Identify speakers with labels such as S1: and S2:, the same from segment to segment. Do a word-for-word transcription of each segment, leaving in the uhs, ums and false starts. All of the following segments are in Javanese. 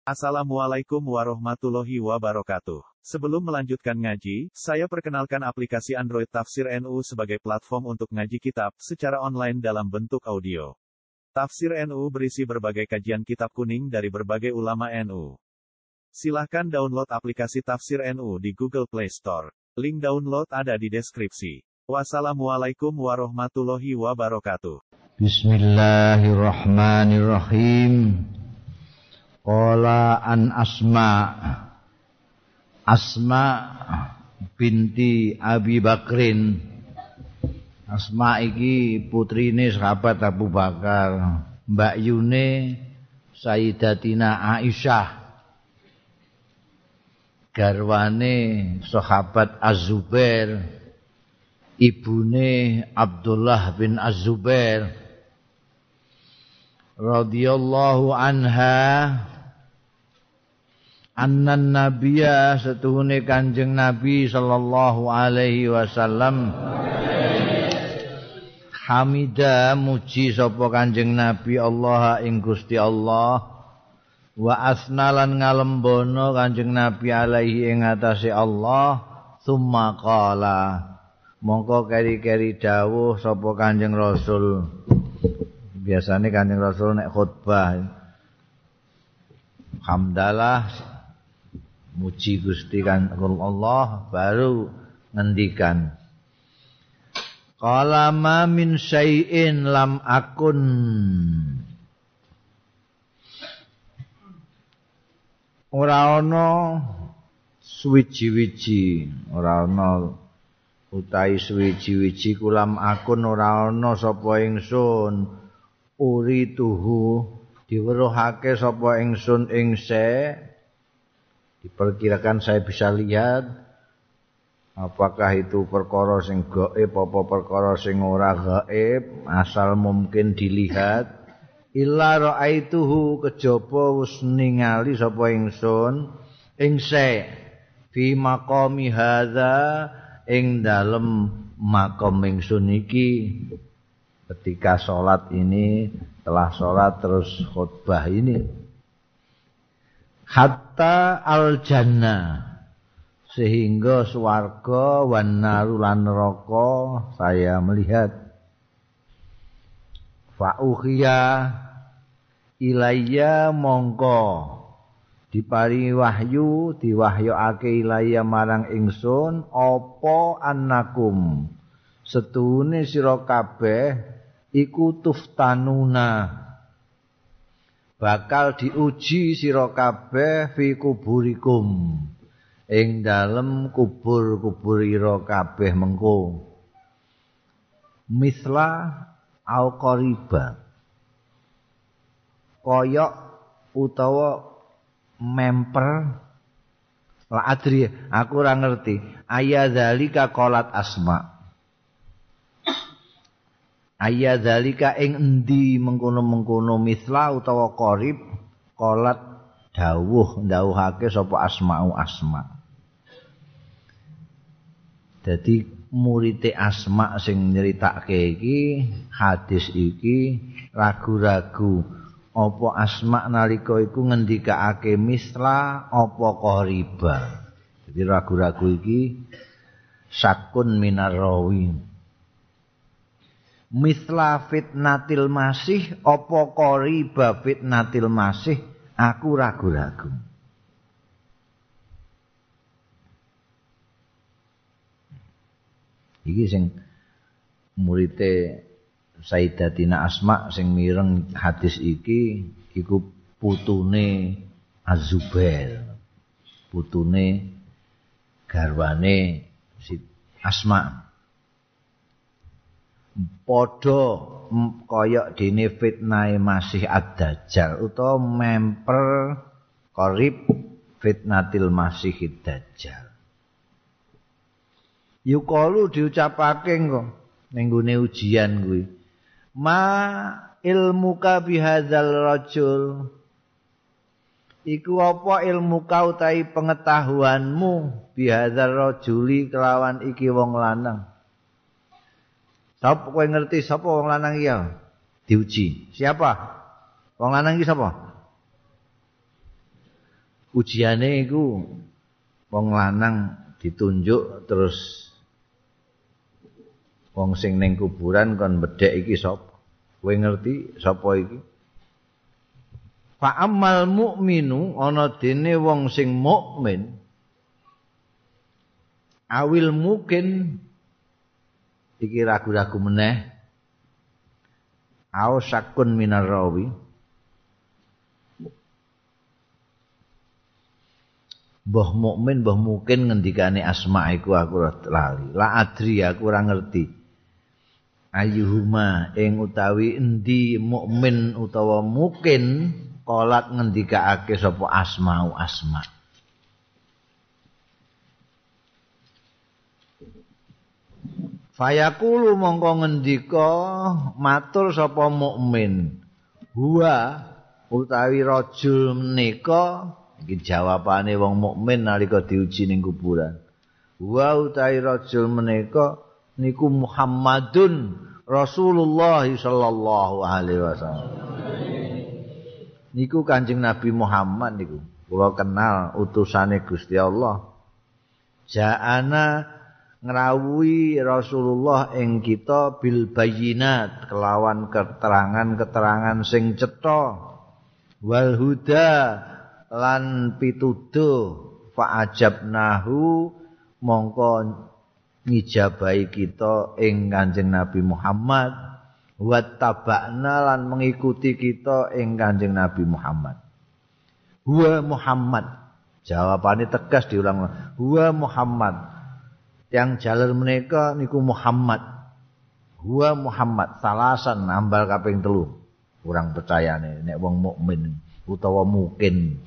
S1: Assalamualaikum warahmatullahi wabarakatuh. Sebelum melanjutkan ngaji, saya perkenalkan aplikasi Android Tafsir N U sebagai platform untuk ngaji kitab secara online dalam bentuk audio. Tafsir N U berisi berbagai kajian kitab kuning dari berbagai ulama N U. Silahkan download aplikasi Tafsir N U di Google Play Store. Link download ada di deskripsi. Wassalamualaikum warahmatullahi wabarakatuh.
S2: Bismillahirrahmanirrahim. Qala an Asma Asma binti Abi Bakrin. Asma iki putrine sahabat Abu Bakar, Mbak Yune Sayyidatina Aisyah, garwane sahabat Az-Zubair, ibune Abdullah bin Az-Zubair radhiyallahu anha. Annan nabiyya setuhune Kanjeng Nabi sallallahu alaihi wasallam hamida muji sapa Kanjeng Nabi Allah ing Gusti Allah wa asnalan ngalembono Kanjeng Nabi alaihi ing atase Allah summa qala mongko keri-keri dawuh sapa Kanjeng Rasul. Biasane Kanjeng Rasul nek khutbah hamdalah muji Gusti kan Allah baru ngendikan qala ma min syai'in lam akun ora ana suwiji-wiji ora ana utahi suwiji-wiji kulam akun ora ana sapa ingsun uri tuhu diweruhake sapa ingsun ing se. Diperkirakan saya bisa lihat apakah itu perkara sing gaib apa perkara sing ora gaib, asal mungkin dilihat. Illa ra'aituhu kejaba wis ningali sapa ingsun ing se fi maqami hadza ing dalem makom ingsun iki ketika salat ini, telah salat terus khutbah ini. Hatta al-jannah sehingga swarga wan naru lan neraka saya melihat. Fa ukhiya ilayya mongko diparingi wahyu diwahyuake ilayya marang ingsun apa annakum setune sira kabeh iku tuftanuna bakal diuji sira kabeh fi kuburikum ing dalem kubur-kubur ira kabeh mengko misla au qariba koyok utawa memper la adri aku ora ngerti ayadzalika qalat Asma ayat zalika ing endi mengkono-mengkono misla utawa qarib qalat dawuh ndawuhake sapa Asma'u Asma. Dadi murite Asma sing nyeritake iki hadis iki ragu-ragu apa Asma nalika iku ngendikake misla apa qariba. Jadi ragu-ragu iki sakun minar rawi. Misla fitnatil masih apa qariba fitnatil masih aku ragu-ragu. Iki sing murite Sayyidatina Asma sing mireng hadis iki iku putune Az-Zubair, putune garwane si Asma. Padha kaya dene fitnahe Masih Ad-Dajjal utawa memper qarib fitnatil Masih Ad-Dajjal. Yukalu diucapake kok ning gone ujian kuwi. Ma ilmuka bihadzal rajul. Iku apa ilmuka utahi pengetahuanmu bihadzal rajuli kelawan iki wong lanang. Sapa kowe ngerti sapa wong lanang iki? Diuji. Siapa? Wong lanang iki sapa? ujiane iku wong lanang ditunjuk terus wong sing ning kuburan kon bedhek iki sapa? Kowe ngerti sapa iki? Fa ammal mukminu ana dene wong sing mukmin awil mungkin iki ragu-ragu meneh au sakun minar rawi mbah mukmin mbah mungkin ngendikane asma iku aku lali la adri aku ora ngerti ayyuhuma ing utawi endi mukmin utawa mungkin kolat ngendikake sapa asmau asma fayaqulu mongko ngendika matur sapa mukmin huwa utawi rajul menika iki jawabane wong mukmin nalika diuji ning kuburan huwa utawi rajul menika niku Muhammadun Rasulullah sallallahu alaihi wasallam niku Kanjeng Nabi Muhammad niku kula kenal utusane Gusti Allah ja'ana ngrawuhi Rasulullah ing kita bil bayyinat kelawan keterangan-keterangan sing cetha wal huda lan pituduh fa ajabnahu mongko ngijabahi kita ing Kanjeng Nabi Muhammad wa tabakna lan mengikuti kita ing Kanjeng Nabi Muhammad huwa Muhammad jawabane tegas diulang huwa Muhammad yang jalur menika niku Muhammad huwa Muhammad salasan nambal kaping telu kurang percayane nek wong mukmin utawa mungkin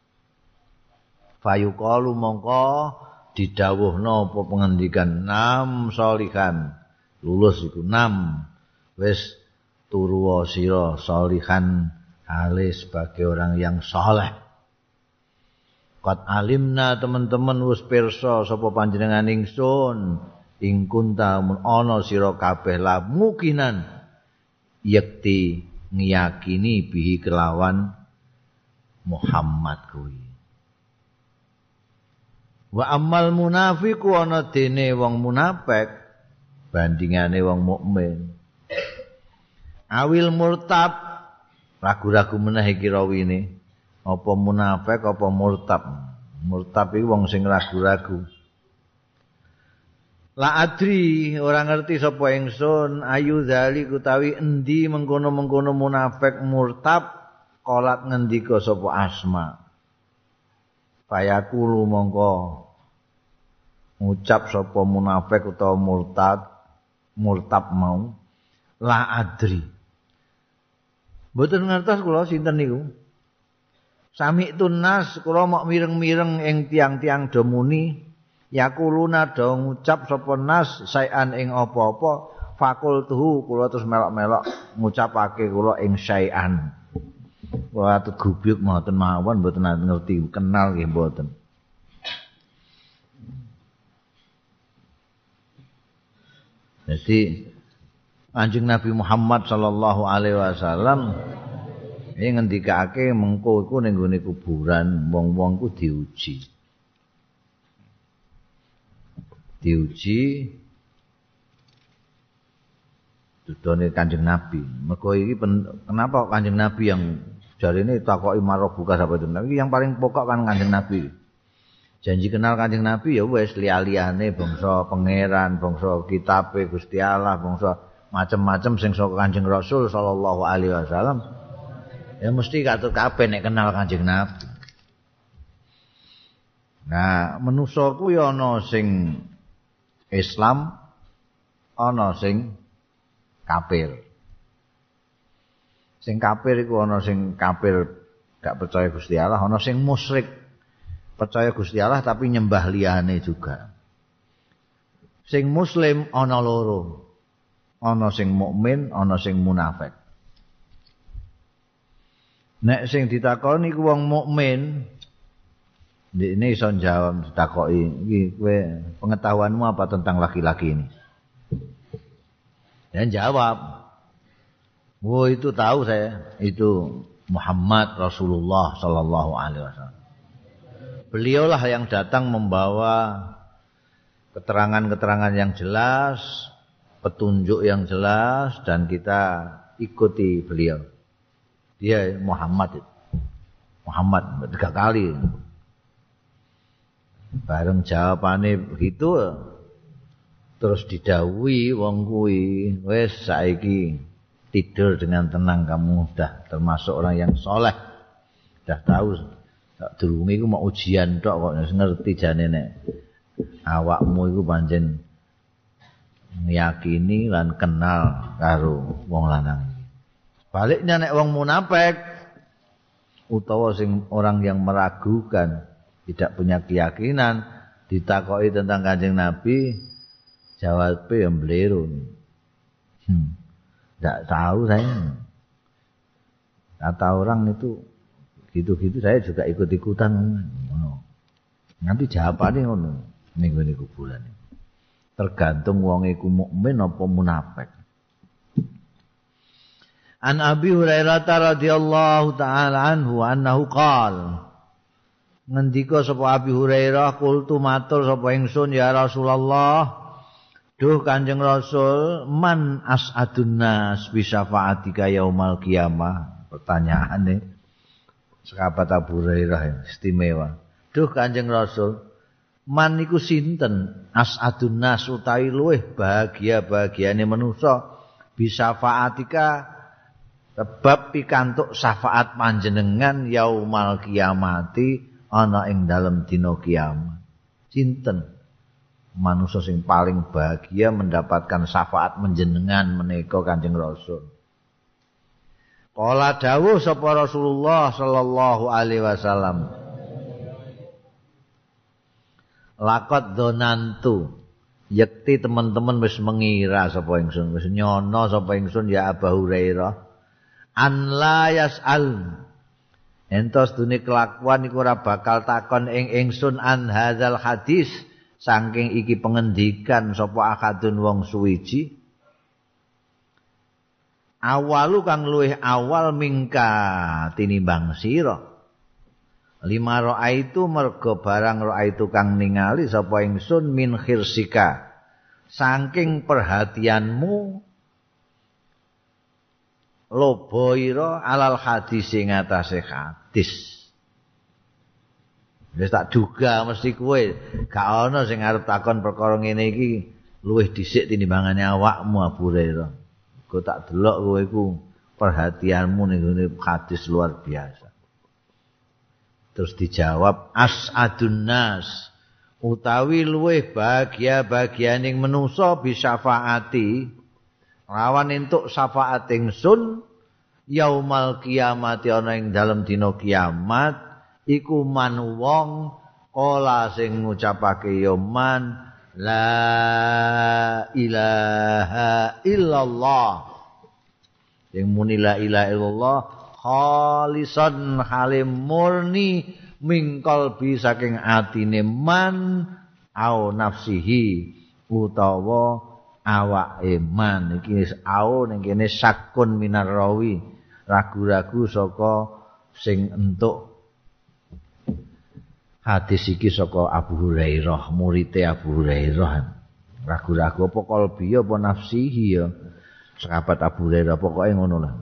S2: fayuqalu mongko didhawuhna apa pengendikan nam sholihan lulus iku nam wis turu sira sholihan hale sebagai orang yang saleh qad alimna teman-teman wis pirsa sapa panjenengan ingsun ing kunta mun ana sira kabeh la mukinan yakti ngiyakini bihi kelawan Muhammad kuwi wa ammal munafiqu ana dene wong munafik bandingane wong mukmin awil murtab ragu-ragu meneh iki rawine apa munafik apa murtab murtab iki wong sing ragu-ragu la adri ora ngerti sapa ingsun ayu zali utawi endi mengkono-mengkono munafik murtab kolat ngendika sapa asma fayaqulu mongko ngucap sapa munafik utawa murtad murtab mau la adri mboten ngertos kula sinten niku sami tunas kula mok mireng-mireng ing tiang-tiang do muni yakuluna do ngucap sapa nas sayan ing apa-apa fakultuhu kula terus melok-melok ngucapake kula ing sayan wah tegubyuk mboten mawon mboten ngerti kenal nggih mboten jadi Kanjeng Nabi Muhammad sallallahu alaihi wasallam iki ngendikake mengko iku ning gone kuburan wong-wong ku diuji diuji dudone Kanjeng Nabi mergo iki kenapa Kanjeng Nabi yang jarine takoki marobuka sapa itu yang paling pokok kan Kanjeng Nabi janji kenal Kanjeng Nabi ya wis liya-liyane bangsa pangeran bangsa kitabe Gusti Allah bangsa macem-macem sing saka Kanjeng Rasul sallallahu alaihi wasallam ya mesti katut kabeh nek kenal Kanjeng Nabi nah manusa ku ya ana sing Islam ana sing kafir sing kafir iku ana sing kafir gak percaya Gusti Allah ana sing musyrik percaya Gusti Allah tapi nyembah liyane juga sing muslim ana loro ana sing mukmin ana sing munafik nek sing ditakoni ku wong mukmin ndekne iso jawab ditakoki iki kowe pengetahuanmu apa tentang laki-laki ini dan jawab oh itu tahu saya itu Muhammad Rasulullah sallallahu alaihi wasallam Beliaulah yang datang membawa keterangan-keterangan yang jelas, petunjuk yang jelas, dan kita ikuti beliau. Dia Muhammad, Muhammad tiga kali. Bareng jawabane begitu, terus didhawuhi wong kuwi, wis saiki tidur dengan tenang, kamu sudah termasuk orang yang soleh. Sudah tahu, sak durunge iku mau ujian tok kok ngerti jane nek awakmu iku pancen meyakini lan kenal karo wong lanang. Baliknya nek wong munafik utawa sing orang yang meragukan, tidak punya keyakinan, ditakoki tentang Kanjeng Nabi, jawabnya yang beliru. Hmm. Tidak tahu saya. Kata orang itu gitu-gitu, saya juga ikut-ikutan. Nanti jawabannya ngono. Minggu-minggu bulan. Tergantung wong iku mukmin apa munafik. An Abi Hurairah radhiyallahu taala anhu annahu qala, ngendika sapa Abi Hurairah, qultu matur sapa ingsun ya Rasulullah, duh Kanjeng Rasul, man as'adun nas bi syafaatika yaumal qiyamah. Pertanyaane sahabat Abu Hurairah istimewa. Duh Kanjeng Rasul, man niku sinten as'adun nas utawi luweh bahagia-bahagiane manusa bi syafaatika sebab pikantuk syafaat panjenengan yaumal qiyamati ana ing dalem dina kiamat. Sinten manusia sing paling bahagia mendapatkan syafaat menjenengan menika Kanjeng Rasul. Qala dawuh sapa Rasulullah sallallahu alaihi wasallam, laqad dzanantu, yakti teman-teman wis mengira sapa ingsun, wis nyono sapa ingsun ya Abu Hurairah, an la yas'al, entos dunia kelakuan iku ora bakal takon ing ingsun an hadzal hadis, saking iki pengendikan sapa akadun wong suwiji, awalu kang luwih awal mingka tinimbang sira, lima roa itu mergo barang roa itu kang ningali sapa ingsun min khirsika, saking perhatianmu loboira alal hadis ing atase hadis. Wis tak duga mesti kowe gak ana sing arep takon perkara ngene iki luwih dhisik tinimbangane awakmu Abu Hurairah. Kok tak delok kowe iku perhatianmu ning ngene hadis luar biasa. Terus dijawab as'adun nas, utawi luwih bahagia-bahagianing manusa bisyafaati, lawan entuk syafaat ingsun yaumal qiyamati ana ing dalem dina kiamat, iku man wong kala sing ngucapake ya man la ilaha illallah, sing muni la ilaha illallah khalisan halim murni min qalbi saking atine man au nafsihi utawa awak iman. Iki au ning kene sakun minar rawi, ragu-ragu saka sing entuk hadis iki saka Abu Hurairah, murite Abu Hurairah. Ragu-ragu apa kalbi apa nafsihi ya. Sahabat Abu Hurairah pokoke ngono lah.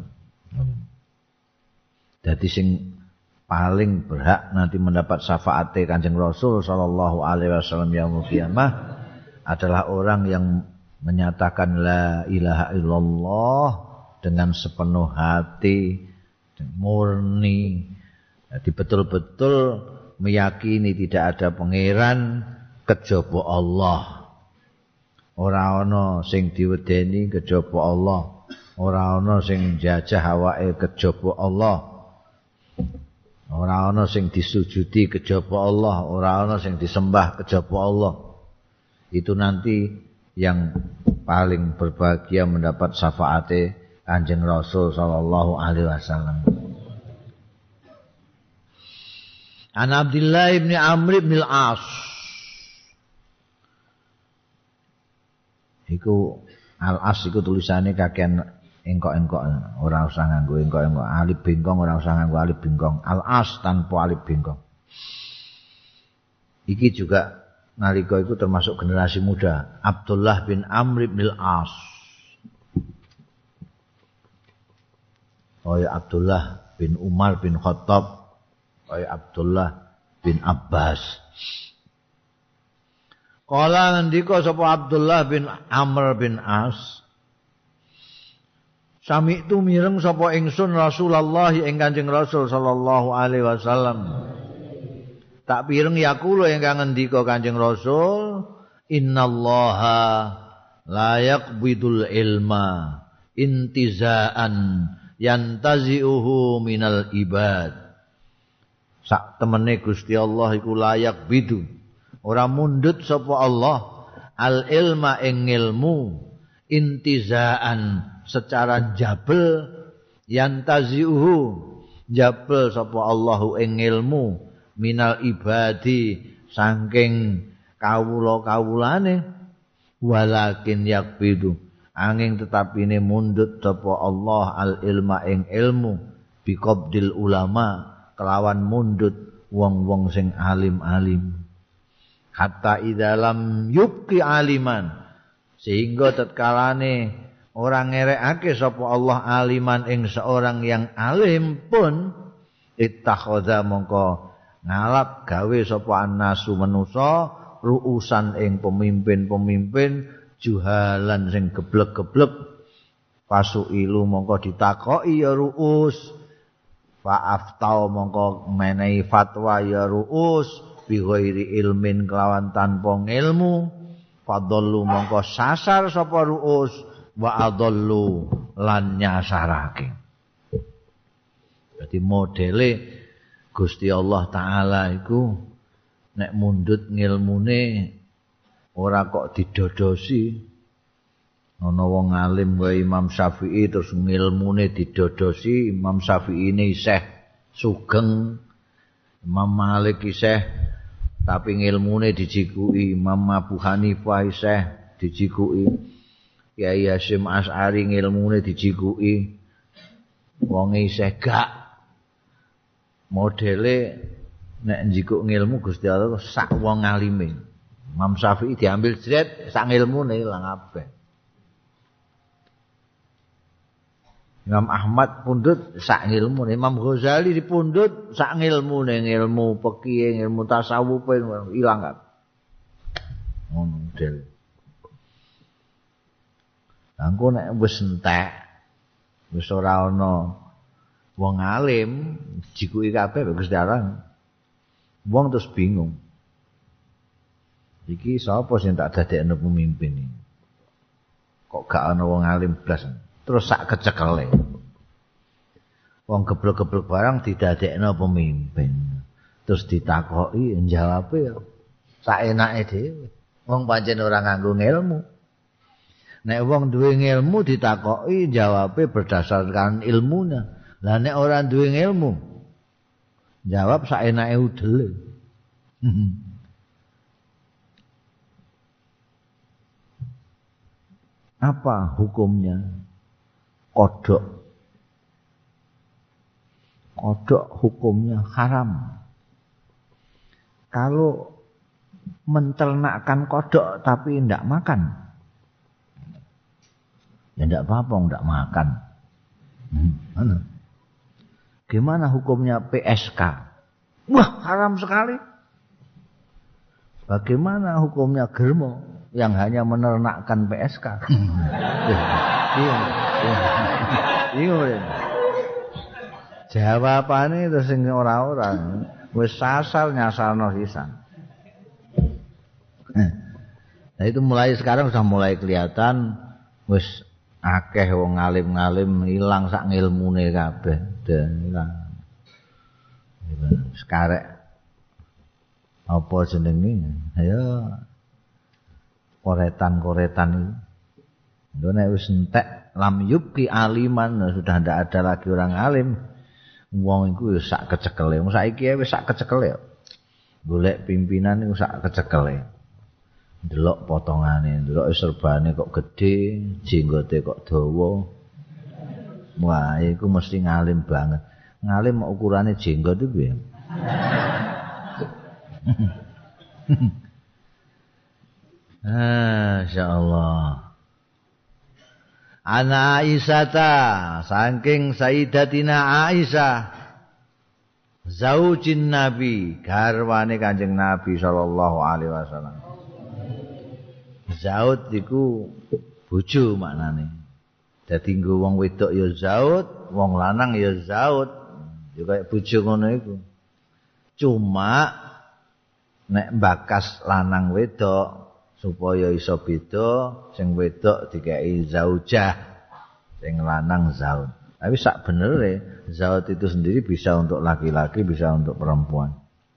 S2: Dadi sing paling berhak nanti mendapat syafaate Kanjeng Rasul sallallahu alaihi wasallam yaumul qiyamah adalah orang yang menyatakan la ilaha illallah dengan sepenuh hati, murni. Jadi betul-betul meyakini tidak ada pangeran kejaba Allah. Ora ana sing diwedeni kejaba Allah, ora ana sing jajah awake kejaba Allah. Ora ana sing disujudi kejaba Allah, ora ana sing disembah kejaba Allah. Itu nanti yang paling berbahagia mendapat syafaate Kanjeng Rasul sallallahu alaihi wasallam. An Abdullah bin Amr bin Al-As, iku Al-As iku tulisane kakean engkok-engkok, ora usah nganggo engkok-engkok, alif bengkong ora usah nganggo alif bengkong. Al-As tanpa alif bengkong. Iki juga nalika iku termasuk generasi muda, Abdullah bin Amr bin Al-As. Kaya Abdullah bin Umar bin Khattab, kaya Abdullah bin Abbas. Kala ngendika sapa Abdullah bin Amr bin As, sami itu mireng sapa ingsun Rasulullah ing Kanjeng Rasul sallallahu alaihi wasallam. Tak pireng yakulo ingkang ngendika Kanjeng Rasul, innallaha la yaqbidul ilma intizaan yantazi'uhu minal ibad. Sak temene Gusti Allah iku layak bidu, ora mundut sapa Allah al ilma ing ilmu intizaan secara jabel, yantazi'uhu jabel sapa Allahu ing ilmu minal ibadi saking kawula-kawulane, walakin yakbidu angin tetapine mundut sapa Allah al ilma ing ilmu biqabdil ulama kelawan mundut wong-wong sing alim-alim, hatta idalam yubqi aliman sehingga tatkalane orang ngerekake sapa Allah aliman ing seorang yang alim pun ittakhadha mongko ngalap gawe sapa annasu manusa ruusan ing pemimpin-pemimpin juhalan sing geblek-geblek, pasuilu mongko ditakoki ya ruus, fa'aftau mongko menehi fatwa ya ruus bi ghairi ilmin kelawan tanpa ilmu, fadallu mongko sasar sapa ruus wa adallu lan nyasarake. Dadi modele Gusti Allah Ta'ala iku nek mundut ngilmune ora kok didodosi. Ana wong alim wae Imam Syafi'i terus ngilmune didodosi, Imam Syafi'i ini isih sugeng, Imam Malik isih tapi ngilmune dijikuki, Imam Abu Hanifah isih dijikuki, Kyai Hasyim Asy'ari ngilmune dijikuki, wong isih gak. Modele nek njikuk ngilmu Gusti Allah sak wong alime. Imam Syafi'i diambil jret sak ngilmune ilang kabeh. Imam Ahmad pundut sak ngilmune, Imam Ghazali dipundut sak ngilmune, ngilmu fikih, ilmu tasawuf ilang kabeh. Ngono model. Angko nek wis entek wis ora ana wong alim jikuki kabeh Gusti Allah. Wong terus bingung. Iki sapa sing tak dadekno pemimpin iki? Kok gak ana wong alim blas. Terus sak kecekele. Wong geblek-geblek barang didadekno pemimpin. Terus ditakoki njawabe ya sak enake dhewe. Wong pancen ora nganggo ilmu. Nek wong duwe ilmu ditakoki jawabe berdasarkan ilmunya. Lah nek ora duwe ilmu jawab sak enake udele. Apa hukumnya kodok? Kodok hukumnya haram. Kalau menternakkan kodok tapi tidak makan, ya tidak apa-apa tidak makan. Hmm, mana? Gimana hukumnya P S K? Wah, haram sekali. Bagaimana hukumnya germo yang hanya menernakkan P S K? Iya, iya. Jawabane terus sing ora-ora wis sasar nyasarno sisan. Nah itu mulai sekarang sudah mulai kelihatan wis akeh wong ngalim-ngalim ilang sak ngilmune kabeh, ilang. Sekarek apa jenenge? Ayo koretan-koretan itu. Nek wis entek lam yubqi aliman, sudah ndak ada lagi orang alim. Wong iku wis sak kecekele. Wong saiki wis sak kecekele. Golek pimpinan iku sak kecekele. Delok potongane, delok serbane kok gedhe, jenggote kok dawa. Wah, iku mesti ngalim banget. Ngalim ukurane jenggot itu piye? Masyaallah. Ana Aisyata saking Sayyidatina Aisyah zaujin Nabi garwane Kanjeng Nabi sallallahu alaihi wasallam. Zaud iku bojo maknane. Dadi nggo wong wedok ya zaud, wong lanang ya zaud. Ya kaya bojo ngono iku. Cuma nek bakas lanang wedok supaya iso beda, sing wedok dikei zaujah, sing lanang zaud. Tapi sak benere zaud itu sendiri bisa untuk laki-laki, bisa untuk perempuan.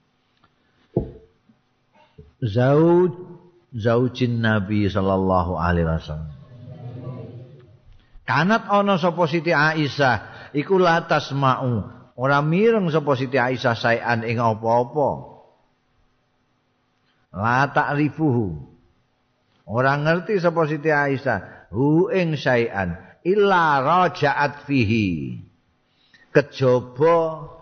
S2: Zauj zaujin Nabi sallallahu alaihi wasallam. Kanat ana sapa Siti Aisyah iku la tasma'u, ora mireng sapa Siti Aisyah saean ing apa-apa. La ta'rifuhu. Ora ngerti sapa Siti Aisyah hu ing saean illa raja'at fihi. Kejaba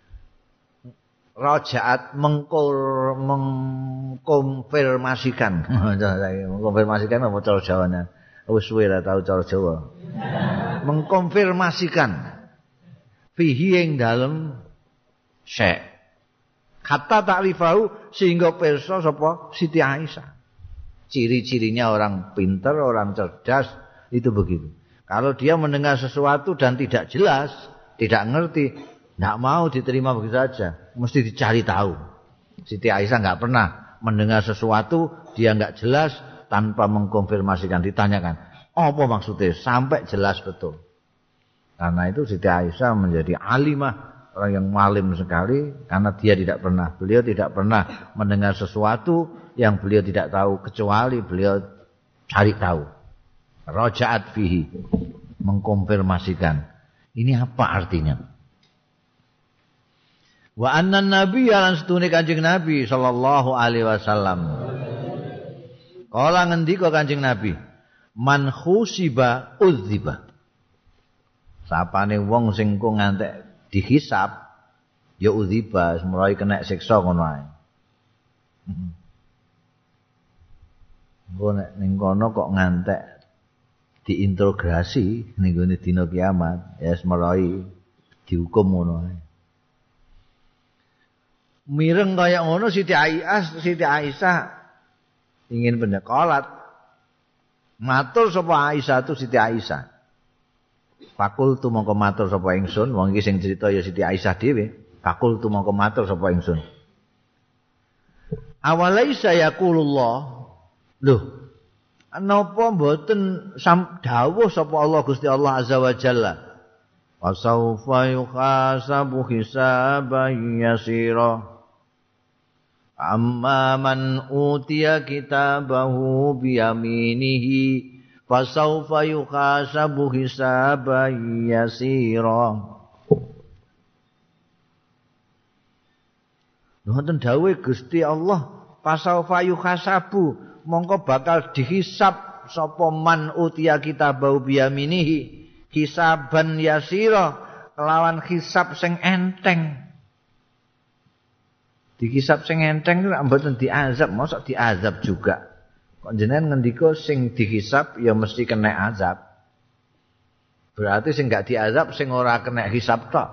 S2: raja'at mengkur mengkonfirmasikan. Mengkonfirmasikan apa cara Jawane? Wis suwe ra tau cara Jawa. Mengkonfirmasikan fihi ing dalem syek. Kata ta'rifahu sehingga pirsa sapa Siti Aisyah. Ciri-cirinya orang pintar, orang cerdas itu begitu. Kalau dia mendengar sesuatu dan tidak jelas, tidak ngerti, tidak mau diterima begitu saja, mesti dicari tahu. Siti Aisyah nggak pernah mendengar sesuatu dia nggak jelas tanpa mengkonfirmasikan, ditanyakan apa maksudnya sampai jelas betul. Karena itu Siti Aisyah menjadi alimah, orang yang malim sekali karena dia tidak pernah, beliau tidak pernah mendengar sesuatu yang beliau tidak tahu kecuali beliau cari tahu. Raja'at fihi, mengkonfirmasikan. Ini apa artinya? Wa anna nabiyya lan setune Kanjeng Nabi sallallahu alaihi wasallam. Kala ngendika Kanjeng Nabi, man khusiba udziba. Sapane wong sing kok ngantek dihisab ya udziba, mulai kena siksa ngono ae. Engko nek ning kono kok ngantek diintrogasi ning gone dina kiamat, ya semrai dihukum ngono ae. Mireng kaya ngono Siti Aisyah, Siti Aisyah ingin pendekolat. Matur sapa Aisyah tu Siti Aisyah. Fakultu mongko matur sapa ingsun, wong iki sing cerita ya Siti Aisyah dhewe. Fakultu mongko matur sapa ingsun. Awalaisa yaqulullah. Loh, napa mboten dawuh sapa Allah Gusti Allah Azza wa Jalla. Wa saufa yuhasabu hisaban yasira. Amma man utiya kitabahu biyaminihi fasawfa yuhasabu hisaban yasira. Wonten dawuh Gusti Allah, fasawfa yuhasabu, mongko bakal dihisab sapa man utiya kitabahu biyaminihi hisaban yasira, kelawan hisab sing enteng. Dihisab sing enteng itu mboten diazab, mosok diazab juga. Kok jenengan ngendika sing dihisab ya mesti kena azab. Berarti sing gak diazab sing ora kena hisab tok.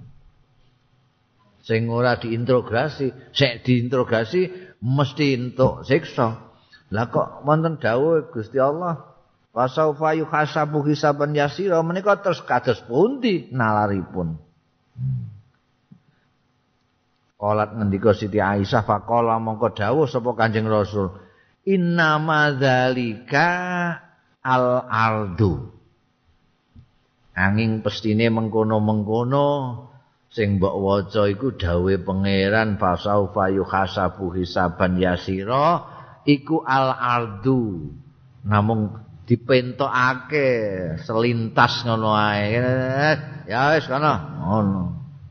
S2: Sing ora diintrogasi, sing diintrogasi mesti entuk siksa. Lah kok wonten dawuh Gusti Allah, wa saufa yuhasabu hisaban yasira, menika terus kados pundi nalaripun. Qalat ngendika Siti Aisyah, faqala mongko dawuh sapa Kanjeng Rasul, inna madzalika al-ardu. Anging pestine mengkono-mengkono sing mbok waca iku dawuhe pangeran fasaufa yuhasabu hisaban yasira iku al-ardu. Namung dipentokake selintas ngono ae. Ya wis kana ngono.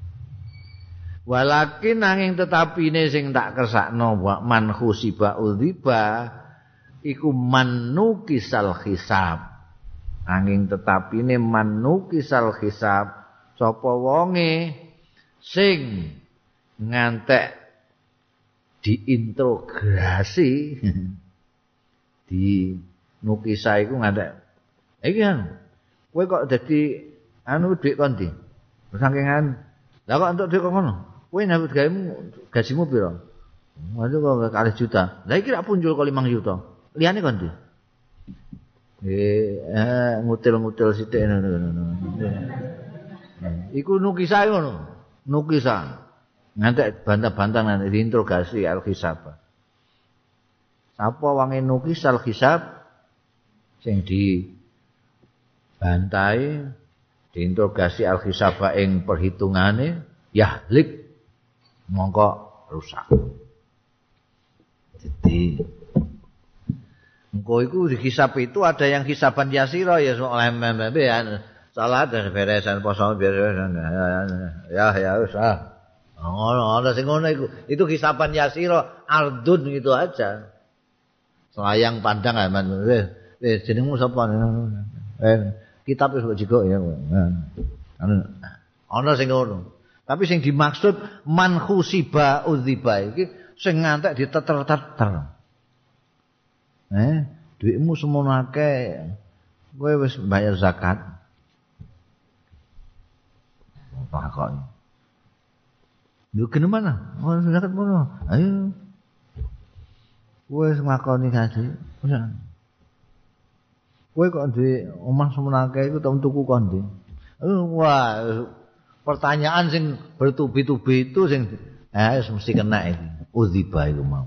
S2: Walakin nanging tetapine sing tak kersakno man khusiba udziba iku manukisal hisab. Nanging tetapine manukisal hisab sapa wonge sing ngantek diintrogasi di nukisa iku ngantek iki kan kowe kok dadi anu dhuwit kondi saking anu lah kok entuk dhuwit kok ngono kowe nyambut gawemu gajimu piro waduh kok kalih juta lah iki rak punjul kok limang juta liyane kondi eh ngutil-ngutil sithik ngono iku nukisa ngono nukisa ngantek bantah-bantah nanti diinterogasi al-hisab. Sapa wange nukis al-hisab sing dibantai diinterogasi al-hisab ing perhitungane yahlik mongko rusak. Jadi engko iku dihisab itu ada yang hisaban yasira ya soal ya salat dan beresan poso biasa ya ya wis ah ngono ana sing ngono iku itu hisaban yasira ardun gitu aja selayang pandang aman wis wis jenengmu sapa eh kitab wis kok jiko ya ana sing ngono tapi sing dimaksud man khusiba udziba iki sing ngantek diteter-teter eh dhuwitmu semono akeh kowe wis bayar zakat apa kok lho kene mana? Oh, zakat mono. Ayo. Wes ngakoni gaji. Kowe kok duwe omah semenake iku tau tuku kondi. Wah, pertanyaan sing bertubi-tubi itu sing eh mesti kena iki. Udziba iku mau.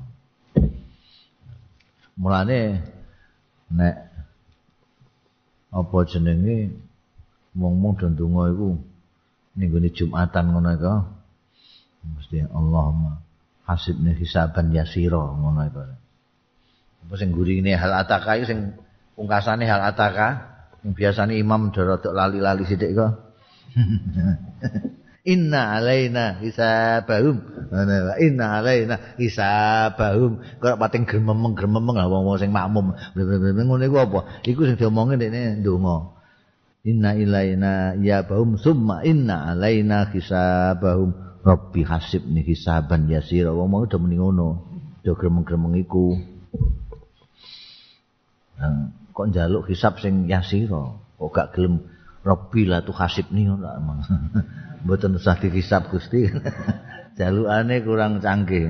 S2: Mulane nek apa jenenge wong-wong do ndonga iku ning gone Jumatan ngono iku mesti Allahumma hasibni hisaban yasira ngono iku. Apa sing gurine hal ataka iku sing pungkasane hal ataka sing biasane imam rodok lali-lali sithik kok. Inna alaina hisabahum. Inna alaina hisabahum. Kok pating gremeng-gremeng lah wong-wong sing makmum. Ngono iku apa? Iku sing diomongi ndekne ndonga. Inna ilaina ya bahum summa inna alaina hisabahum. Rabbi hasibni hisaban yasira. Wong mau udah muni ngono. Do gremeng-gremeng iku. Nah, kok njaluk hisab sing yasira? Kok gak gelem Rabbi la tu hasibni ngono emang. Mboten usah dihisab Gusti. Jalukane kurang canggih.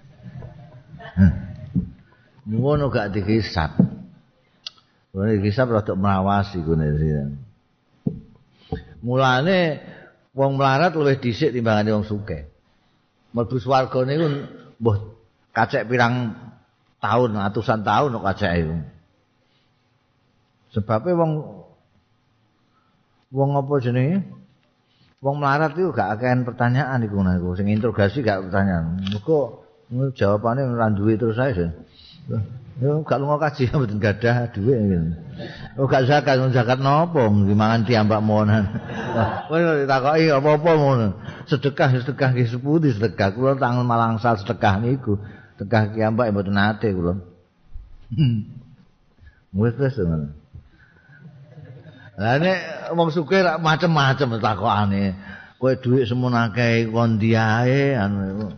S2: Ngono gak dihisab. Ngono dihisab rada mrawasi gone. Mulane wong melarat luwih dhisik timbangane wong sugih. Mlebu swarga niku mbuh kacek pirang tahun, atusan tahun kok kaceke iku. Sebabe wong wong apa jenenge? Wong melarat iku gak akehan pertanyaan iku niku, sing interogasi gak pertanyaan. Muga jawabane ora duwe terus ae. Yo gak lunga kaji mboten gadah dhuwit ngene. Oh gak zakat, zakat napa dimangan tiambak mohonan. Kowe ditakoki apa-apa ngono. Sedekah sedekah nggih sepundi sedekah. Kula tangan malangsal sedekah niku. Sedekah kiambak mboten nate kula. Wis wis ngono. Lah nek wong sugih rak macem-macem takokane. Kowe dhuwit semono akeh kon ndi ae anu iku.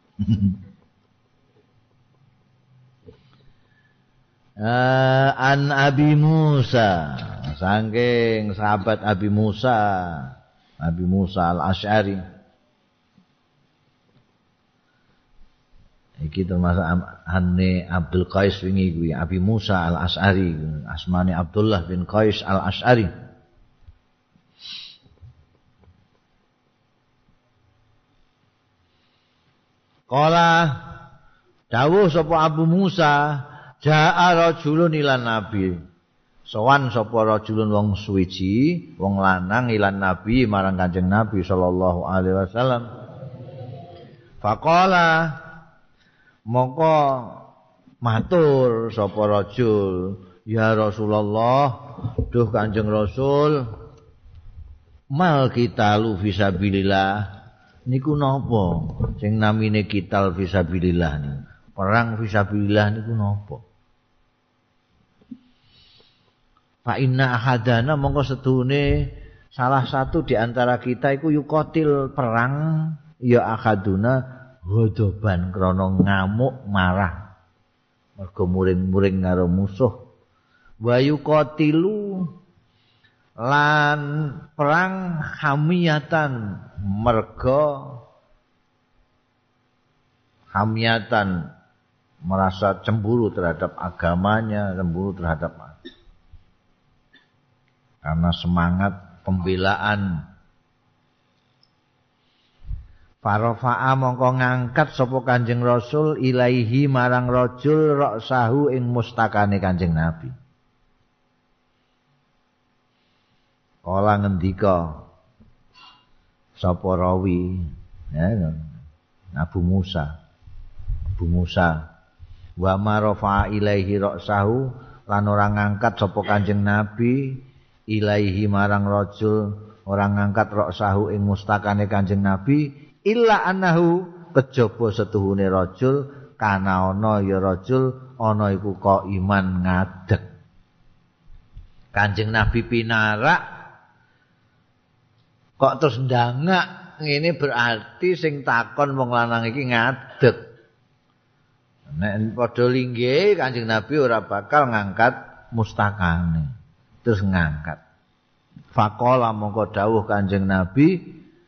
S2: Uh, an Abi Musa saking sahabat Abi Musa Abi Musa al-Asy'ari iki termasuk anne Abdul Qais wingi kuwi Abi Musa al-Asy'ari asmane Abdullah bin Qais al-Asy'ari Qala dawuh sapa Abu Musa Ja'a rajulun ilan nabi. Sowan sapa rajulun wong suwiji, wong lanang ilan nabi marang Kanjeng Nabi sallallahu alaihi wasallam. Faqala mongko matur sapa rajul, ya Rasulullah, duh Kanjeng Rasul, mal qitalu fisabilillah. Niku napa sing namine qital fisabilillah niku? Perang fisabilillah niku napa? Fa inna ahadana mongko sedune salah satu di antara kita iku yukotil perang ya ahaduna Godoban krana ngamuk marah. Mergo muring-muring karo musuh. Wa yuqatilu lan perang hamiyatan merga hamiyatan merasa cemburu terhadap agamanya, cemburu terhadap karena semangat pembelaan. Farafa'a mongko ngangkat sapa Kanjeng Rasul ilaihi marang rajul ra'sahu ing mustakane Kanjeng Nabi. Kala ngendika sapa rawi ya Abu Musa Abu Musa wa marafa ilaihi ra'sahu lan ora ngangkat sapa Kanjeng Nabi ilaihi marang rajul ora ngangkat ra'sahu ing mustakane Kanjeng Nabi illa annahu kejaba setuhune rajul kana ana ya rajul ana iku kok iman ngadeg. Kanjeng Nabi pinarak kok terus ndangak ngene berarti sing takon wong lanang iki ngadeg. Nek padha linggih Kanjeng Nabi ora bakal ngangkat mustakane. Terus ngangkat. Faqala mongko dawuh Kanjeng Nabi,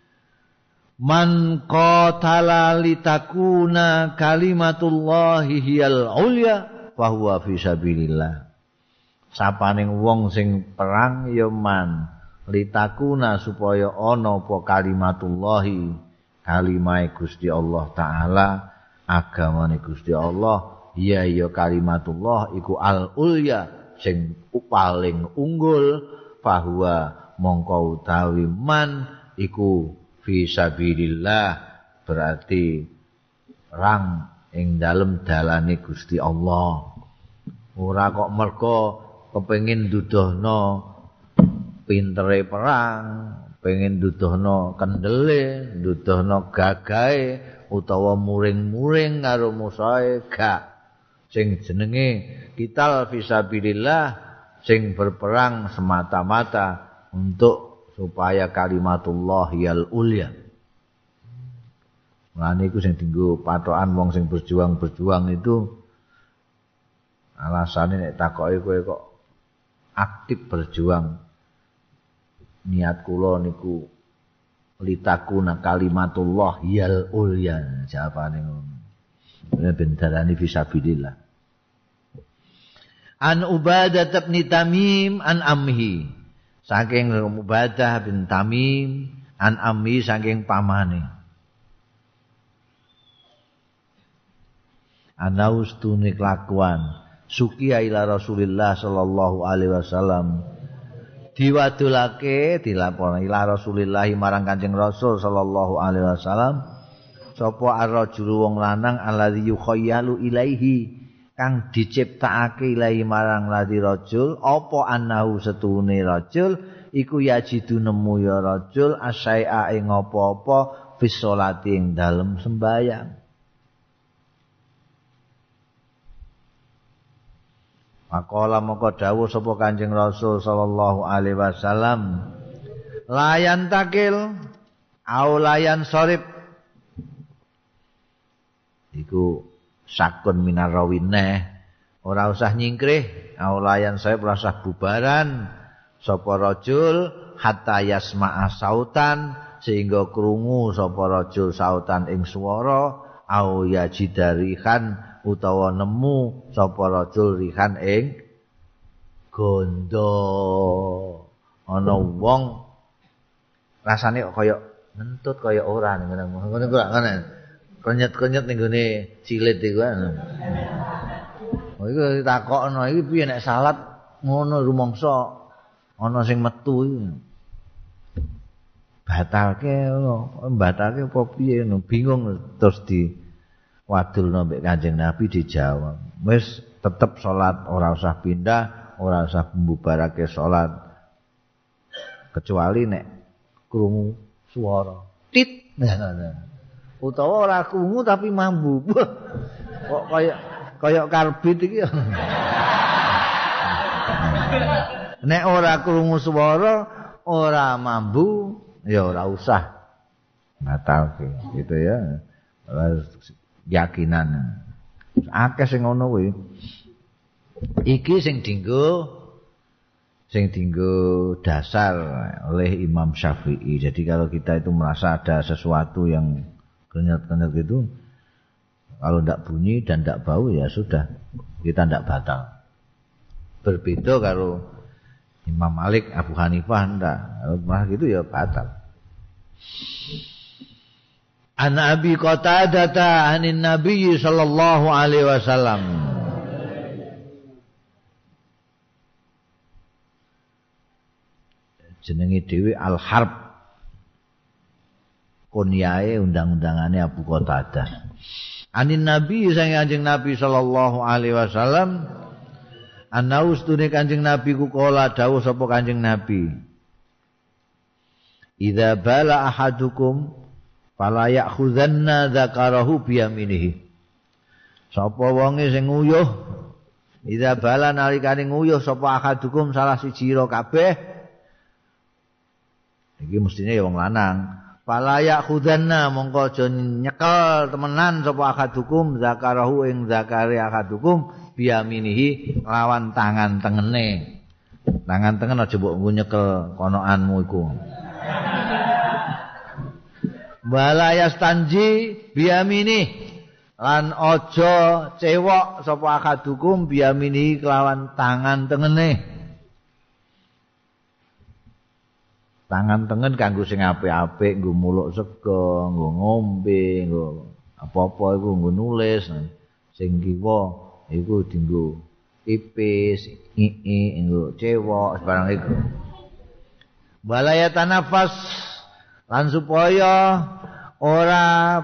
S2: "Man qatala litakuna kalimatullahi hiyal ulya fa huwa fi sabilillah." Sapaning wong sing perang ya man litakuna supaya ana apa kalimatullahi kalimahe Gusti Allah taala agamane Gusti Allah ya ya kalimatullah iku al ulya sing paling unggul bahwa mongko utawi man iku fi sabilillah berarti perang ing dalem dalane Gusti Allah ora kok mergo kepengin duduhno pintere perang, pengen duduhno kendele, duduhno gagahe utawa muring-muring karo musuhe gak. Sing jenenge qital fisabilillah sing berperang semata-mata untuk supaya kalimatullah yal ulya. Lan iku sing dienggo patokan wong sing berjuang-berjuang itu alasane nek takoki kowe kok aktif berjuang. Niat kula niku litakuna kalimatullah yal ulya jawabane ngono. Ben darani fisabilillah. An Ubadah bin Tamim an amhi. Saking Ubadah bin Tamim an amhi saking pamane. Ana ustune kelakuan sukiya ila Rasulillah sallallahu alaihi wasallam. Diwadulake dilapor ila Rasulillah marang Kanjeng Rasul sallallahu alaihi wasallam sapa ar-rajulu wong lanang alladzi yukhayyalu ilaihi kang diciptakake ilahi marang ladi rajul apa annahu setune rajul iku yajidu nemu ya rajul asyai'a ing apa-apa fis sholati ing dalem sembahyang. Maqala moko dawuh sapa Kanjeng Rasul sallallahu alaihi wasallam layan takil au layan sorib iku sakun minar rawineh ora usah nyingkrih au layan sorib ora usah bubaran sapa rajul hatta yasma'a sautan sehingga krungu sapa rajul sautan ing swara au yajidarihan utawa nemu sapa rajul rihan ing gondo ana wong rasane kaya ngentut kaya ora ngene ngono ngene kenyet-kenyet ning gone cilit iku oh iku takokno iki piye nek salat ngono rumangsa ana sing metu iki batalke batalke apa piye bingung terus di wadulno mbek Kanjeng Nabi dijawab. Wis tetep salat ora usah pindah, ora usah mbubarake salat. Kecuali nek krungu swara tit. Utawa ora krungu tapi mambu. Kok kaya kaya karbit iki. Nek ora krungu swara, ora mambu, ya ora usah batalke gitu ya. keyakinan. Akeh sing ngono kuwi. Iki sing dienggo sing dienggo dasar oleh Imam Syafi'i. Jadi kalau kita itu merasa ada sesuatu yang kenyat-kenyat gitu, kalau tidak bunyi dan tidak bau ya sudah, kita tidak batal. Berbeda kalau Imam Malik, Abu Hanifah enggak. Kalau merasa gitu ya batal. An Abi Qatadah anin Nabi sallallahu alaihi wasallam. Jenenge dhewe Al-Harb. Kunyae undang-undangane Abu Qatadah. Anin Nabi sang Kanjeng Nabi sallallahu alaihi wasallam, ana ustune Kanjeng Nabi ku kala dawuh sapa Kanjeng Nabi. Idza bala ahadukum fala ya'khudhanna dzakarahu biyaminihi. Sapa wonge sing nguyuh, idza bala nalikane nguyuh sapa ahadukum salah siji ira kabeh. Iki mestine ya wong lanang. Fala ya'khudhanna mongko aja nyekel temenan sapa ahadukum dzakarahu ing zakare ahadukum biyaminihi lawan tangan tengene. Tangan tengen aja mbok nyekel konoanmu iku. Wala yastanji biyamini lan aja cewok sapa akadukum biyamini kelawan tangan tengene. Tangan tengen kanggo sing apik-apik, nggo muluk sega, nggo ngombe, nggo apa-apa iku nggo nulis. Sing kiwa iku dienggo pipis, ngiki, nggo cewok barang iku. Wala yatanafas lan supaya ora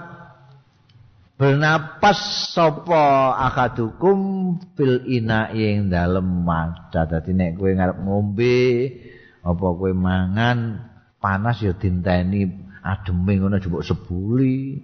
S2: bernapas sapa akadukum bil ina ing dalem wadah. Dadi nek kowe ngarep ngombe apa kowe mangan panas ya dinteni ademe ngono jebuk sebuli.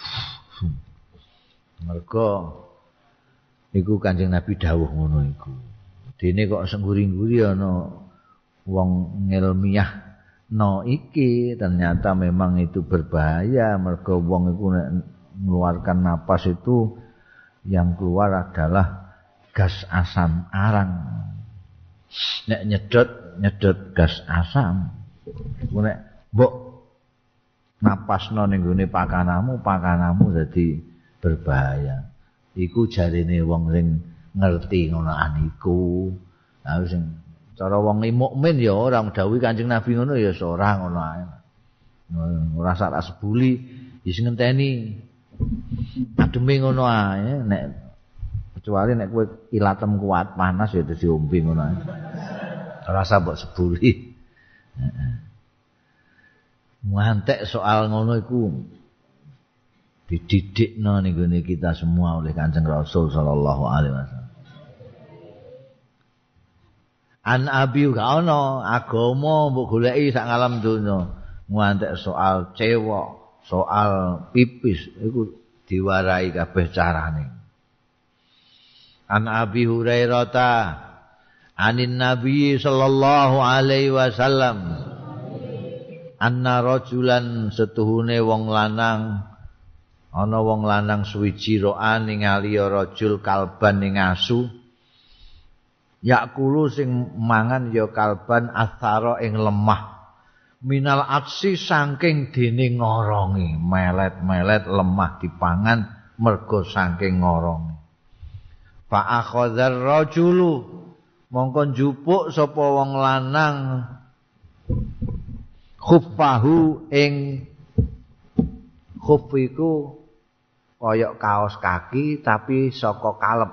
S2: Mergo iku Kanjeng Nabi dawuh ngono iku. Dene kok sengguri-ngguri ana wong ngilmiah no iki ternyata memang itu berbahaya. Mergo wong iku nek mengeluarkan napas itu yang keluar adalah gas asam arang. Nek nyedot nyedot gas asam iku nek mbok napasno ning gone pakanamu pakanamu dadi berbahaya. Iku jarine wong sing ngerti ngono aniku. Lah sing cara wong mukmin ya ora dawuhi Kanjeng Nabi ngono ya ora ngono ae. Ora sak sebuli wis ngenteni. Ademe ngono ae nek kecuali nek kowe ilatem kuat panas ya dadi ombe ngono ae. Ora usah mbok sebuli. Heeh. Muantek soal ngono iku dididikno ning gone kita semua oleh Kanjeng Rasul sallallahu alaihi wasallam. An abi gak ana agama mbok goleki sak ngalam donya ngantek soal cewek, soal pipis iku diwarai kabeh carane. An Abi Hurairah ta anin Nabi sallallahu alaihi wasallam anna rajulan setuhune wong lanang ana wong lanang suwiji ro'an ningali rajul kalban ning asu. Yakulu sing mangan ya kalban athara ing lemah minal aksi saking dene ngorongi melet-melet lemah dipangan mergo saking ngorongi. Fa akhadzar rajulu mongko njupuk sapa wong lanang khuffahu ing khuf iku kaya kaos kaki tapi saka kalep.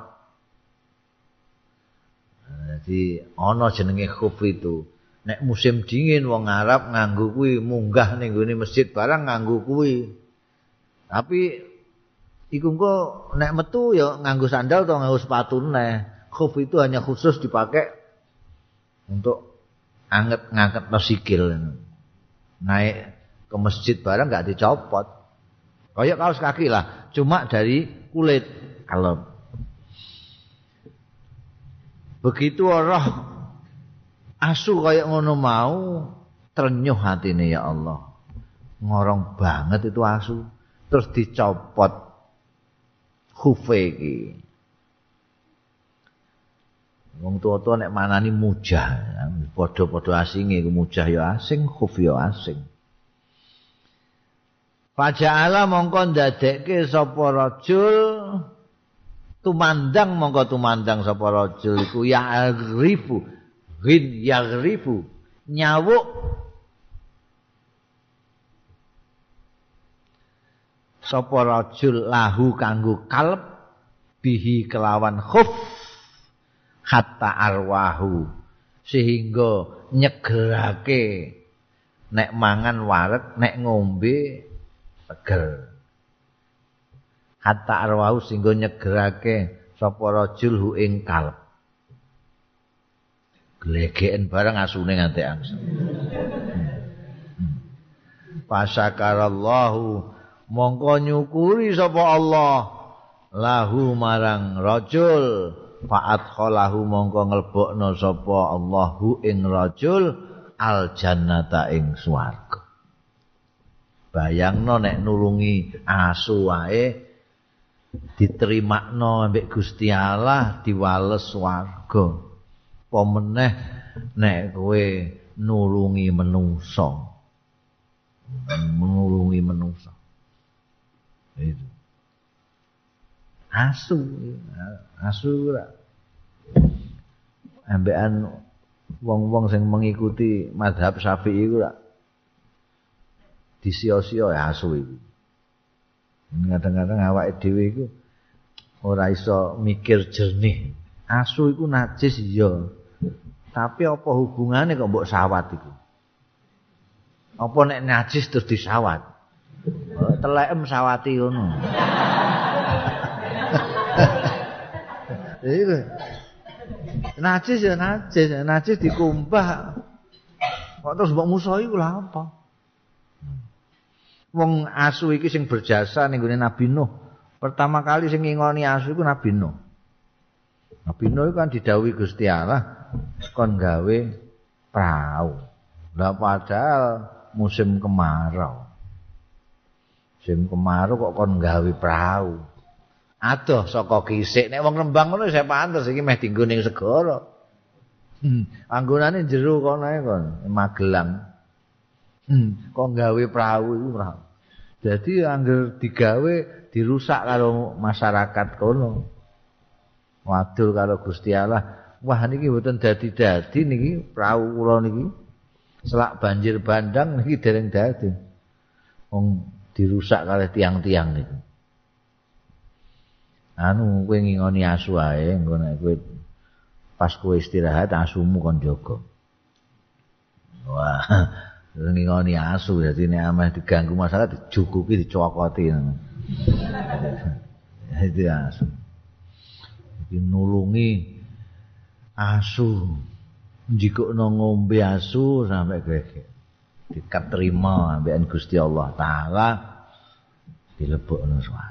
S2: Jadi ana jenenge khuf itu. Nek musim dingin wong Arab nganggo kuwi munggah ning gone masjid barang nganggo kuwi. Tapi iku engko nek metu ya nganggo sandal atau nganggo sepatu neh. Khuf itu hanya khusus dipakai untuk anget ngangkat sikil. Naik ke masjid barang enggak dicopot. Kayak kaos kaki lah, cuma dari kulit kalem. Begitu roh asu kayak ngono mau, ternyuh hatine ya Allah. Ngorong banget itu asu. terus dicopot khufe iki. Wong tuwa-tuwa nek manani mujah, padha-padha asinge iku mujah ya asing, khuf ya asing. Faja'ala mongko ndadekke sapa rajul tumandang mongko tumandang sapa rajul iku ya'rifu, ghin ya'rifu, nyawuk sapa rajul lahu kanggo kalb bihi kelawan khuf hatta arwahu sehingga nyegerake nek mangan wareg nek ngombe seger hatta arwahu sehingga nyegerake sapa rajul hu ing kalb glegeken bareng asune nganti angsal Pasyakarallahu mongko nyukuri sapa Allah lahu marang rajul fa'at kholahu mongko nglebokno sapa Allahu ing rajul al jannata ing swarga. Bayangno nek nulungi asu wae diterima ambek Gusti Allah diwales swarga. Apa meneh nek kowe nulungi menungso. Nulungi menungso. Itu. Asu, asu ora. Ambekan wong-wong sing mengikuti mazhab Syafi'i iku ora disia-sia ya asu iku. Kadang-kadang awake dhewe iku ora iso mikir jernih. Asu iku najis ya. Tapi apa hubungane kok mbok sawat iku? Apa nek najis terus disawat? Telekem sawati ngono. Iku. Najis ya najis, najis dikumbah. Kok terus mbok musuhi ku lha apa? Wong asu iki sing berjasa ning gone Nabi Nuh. Pertama kali sing ngingoni asu iku Nabi Nuh. Nabi Nuh kan didhawuhi Gusti Allah kon gawe prau. Lah padahal musim kemarau. Musim kemarau kok kon gawe prau. Adoh saka kisik nek wong Rembang ngono saya pantes iki meh dienggo ning segara. Hmm, anggonane jero kono ae kon, Magelang. Hmm, kok gawe prau iku ora. Dadi angger digawe dirusak karo masyarakat kono. Wadul karo Gusti Allah. Wah niki mboten dadi-dadi niki prau kula niki. Selak banjir bandang niki dereng dadi. Wong dirusak kalih tiang-tiang niku. Anu kowe ngingoni asu ae engko nek kowe pas kowe istirahat asumu kon jaga. Wah, ngingoni asu dadi nek ameh diganggu masalah dijukuki dicokoti. Itu asu. Iki nulungi asu. Njikukno ngombe asu sampai gregek. Dikaterima ambekan Gusti Allah taala dilebokno swarga.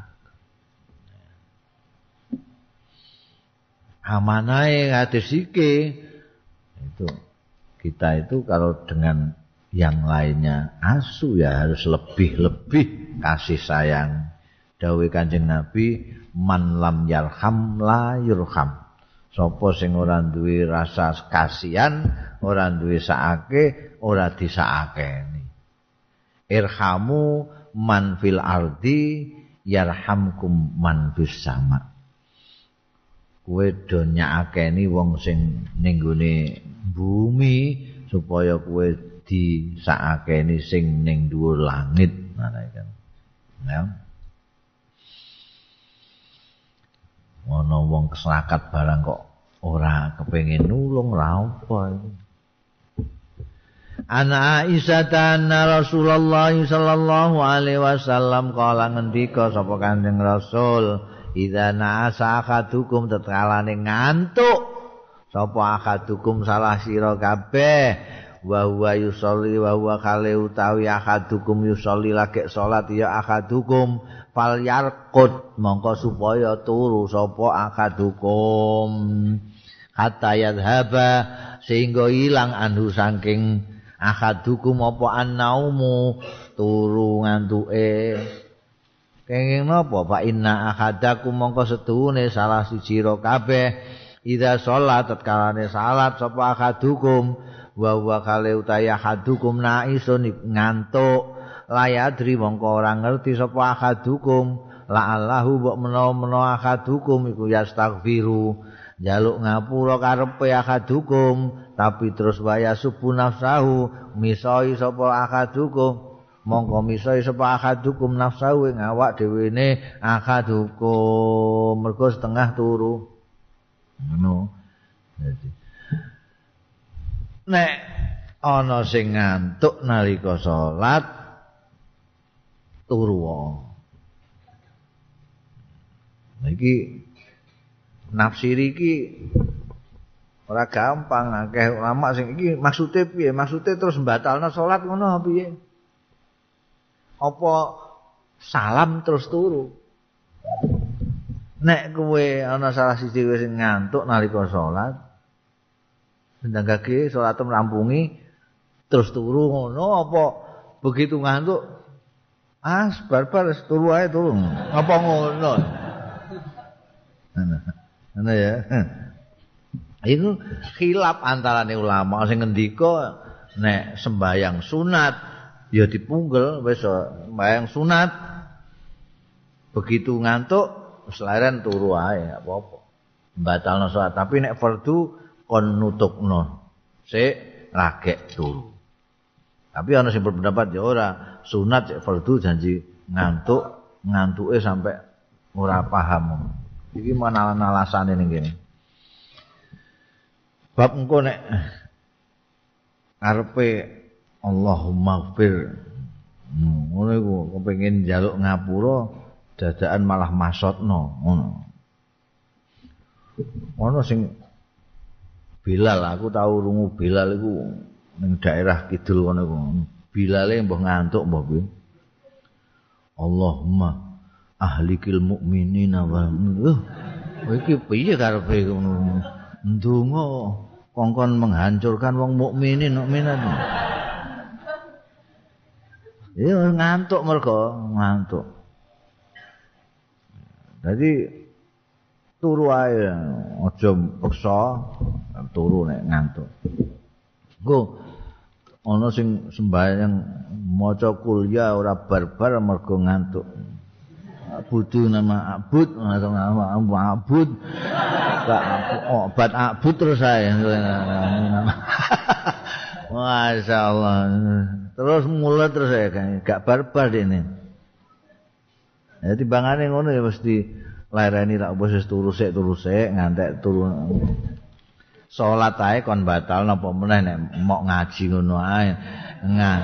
S2: Amanahe hadis iki itu kita itu kalau dengan yang lainnya asu ya harus lebih-lebih kasih sayang. Dawuh Kanjeng Nabi man lam yarham la yurham. Sapa sing ora duwe rasa kasihan, ora duwe saake, ora disaakeni. Irhamu man fil ardi yarhamkum man fis sama. Kowe do nyakeni wong sing ning gone bumi supaya kowe disakeni sing ning dhuwur langit ngene kan. Ya. Ono wong keselakat barang kok ora kepengin nulung ra apa iki. Ana Aisyah tanna Rasulullah sallallahu alaihi wasallam kala ngendika sapa Kanjeng Rasul idza na'asa akadukum tetkalane ngantuk sapa akadukum salah sira kabeh wa huwa yusolli wa huwa kale utawi akadukum yusolli lagi salat ya akadukum fal yarqud mongko supaya turu sapa akadukum hatta yadhaba sehingga ilang anhu saking akadukum apa annaumu turu ngantuke Kenging napa fa inna ahadakum mongko setuhune salah siji ro kabeh ida salat tatkalane salat sapa ahadukum wa wa kale utaya ahadukum naisun ngantuk layadri mongko ora ngerti sapa ahadukum la Allahu mbok menawa-menawa ahadukum iku yastaghfiru njaluk ngapura karepe ahadukum tapi terus waya subuh nafsahu misoi sapa ahadukum mongko misoi sapa ahadukum nafsahu ing awak dhewene ahadukum mergo setengah turu ngono dadi nek ana sing ngantuk nalika salat turu iki nafsiri iki ora gampang akeh ulama sing iki maksude piye maksude terus mbatalna salat ngono piye apa salam terus turu nek kowe ana salah siji wis ngantuk nalika salat ndangake salat rampungi terus turu ngono apa begitu ngantuk ah barbar turu ae turu apa ngono ana ana ya itu khilaf antarané ulama sing ngendika nek sembayang sunat ya dipunggel wis sembayang sunat begitu ngantuk selaren turu ae apa-apa batalno salat tapi nek fardu kon nutukno sik lagek turu tapi ana sing berpendapat ya ora sunat sik fardu janji ngantuk ngantuke sampai ora paham iki mana alasane ning kene bab engko nek arepe Allahumma gfir ngono iku kepengin njaluk ngapura dadakan malah masotno ngono ono sing Bilal aku tahu rungu Bilal iku ning daerah kidul ngono iku Bilale mbah ngantuk mbah piye Allahumma ahlikil mukminina wa uh iki piye karepe ngono ndonga kongkon menghancurkan wong mukminin mukminat ya ngantuk mergo ngantuk jadi turu ae aja peksa turu nek ngantuk nggo ana sing sembahyang maca kuliah ora barbar mergo ngantuk butuh nama abud nama abud obat abud terus saya Masya Allah terus mulai terus saya gak barbar ini jadi bangane ngono ya mesti lairani tak boses turu sik turu sik ngantek turu salat ae kon batal napa meneh nek mok ngaji ngono ae ngan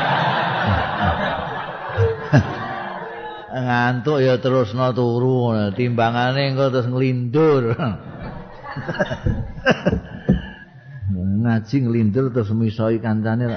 S2: ngantuk ya terusno turu timbangane engko terus nglindur ngaji nglindur terus misoi kancane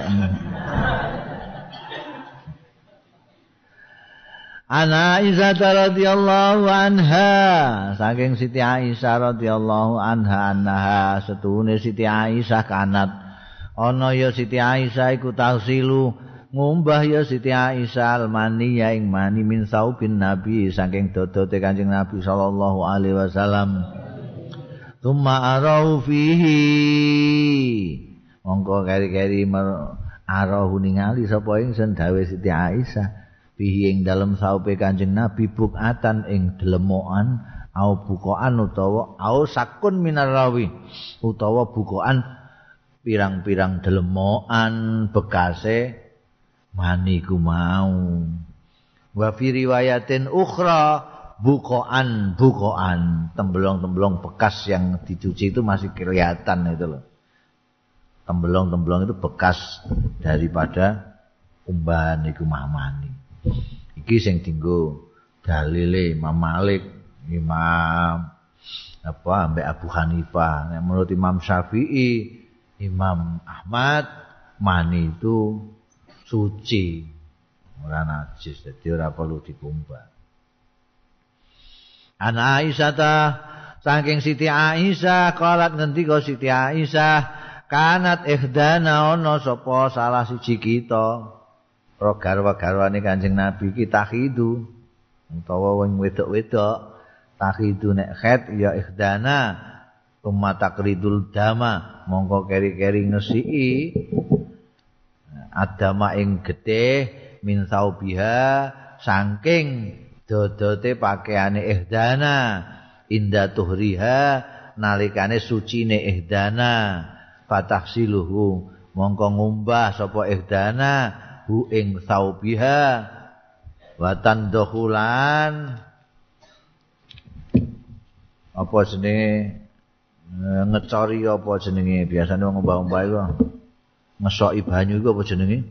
S2: Ana Aisyah radhiyallahu anha saking Siti Aisyah radhiyallahu anha anha setune Siti Aisyah kanat ana ya Siti Aisyah iku tausilu ngumbah ya Siti Aisyah almani ya ing mani min saubin nabi saking dodote Kanjeng Nabi sallallahu alaihi wasallam Tumma arahu fihi mongko keri-keri arahu ningali sapa ingsun dawuh Siti Aisyah fihi ing dalem saupe Kanjeng Nabi bukatan ing delemokan au bukoan utawa au sakun minar rawi utawa bukoan pirang-pirang delemokan bekase mani ku mau wa fi riwayatin ukhra bukoan bukoan temblong-temblong bekas yang dicuci itu masih kelihatan itu loh temblong-temblong itu bekas daripada umbahan iku mani iki sing dienggo dalile Imam Malik Imam apa ambek Abu Hanifah nek menurut Imam Syafi'i Imam Ahmad mani itu suci ora najis dadi ora perlu dikumbah Ana Aisyah ta saking Siti Aisyah qalat ngendika Siti Aisyah kanat ihdana ana sapa salah siji kita pro garwa-garwane Kanjeng Nabi kita khidu utawa wong wedok-wedok takhidu nek khet ya ikhdana tuma takridul dama mongko keri-keri ngesiki adama ing getih min saubiha saking dodote pakaiane ihdana inda tuhriha nalikane sucine ihdana fatahsiluhu mongko ngumbah sapa ihdana hu ing saubiha watan dokhulan apa jenenge ngecori apa jenenge biasane wong mbah-mbah iku ngesoki banyu iku apa jenenge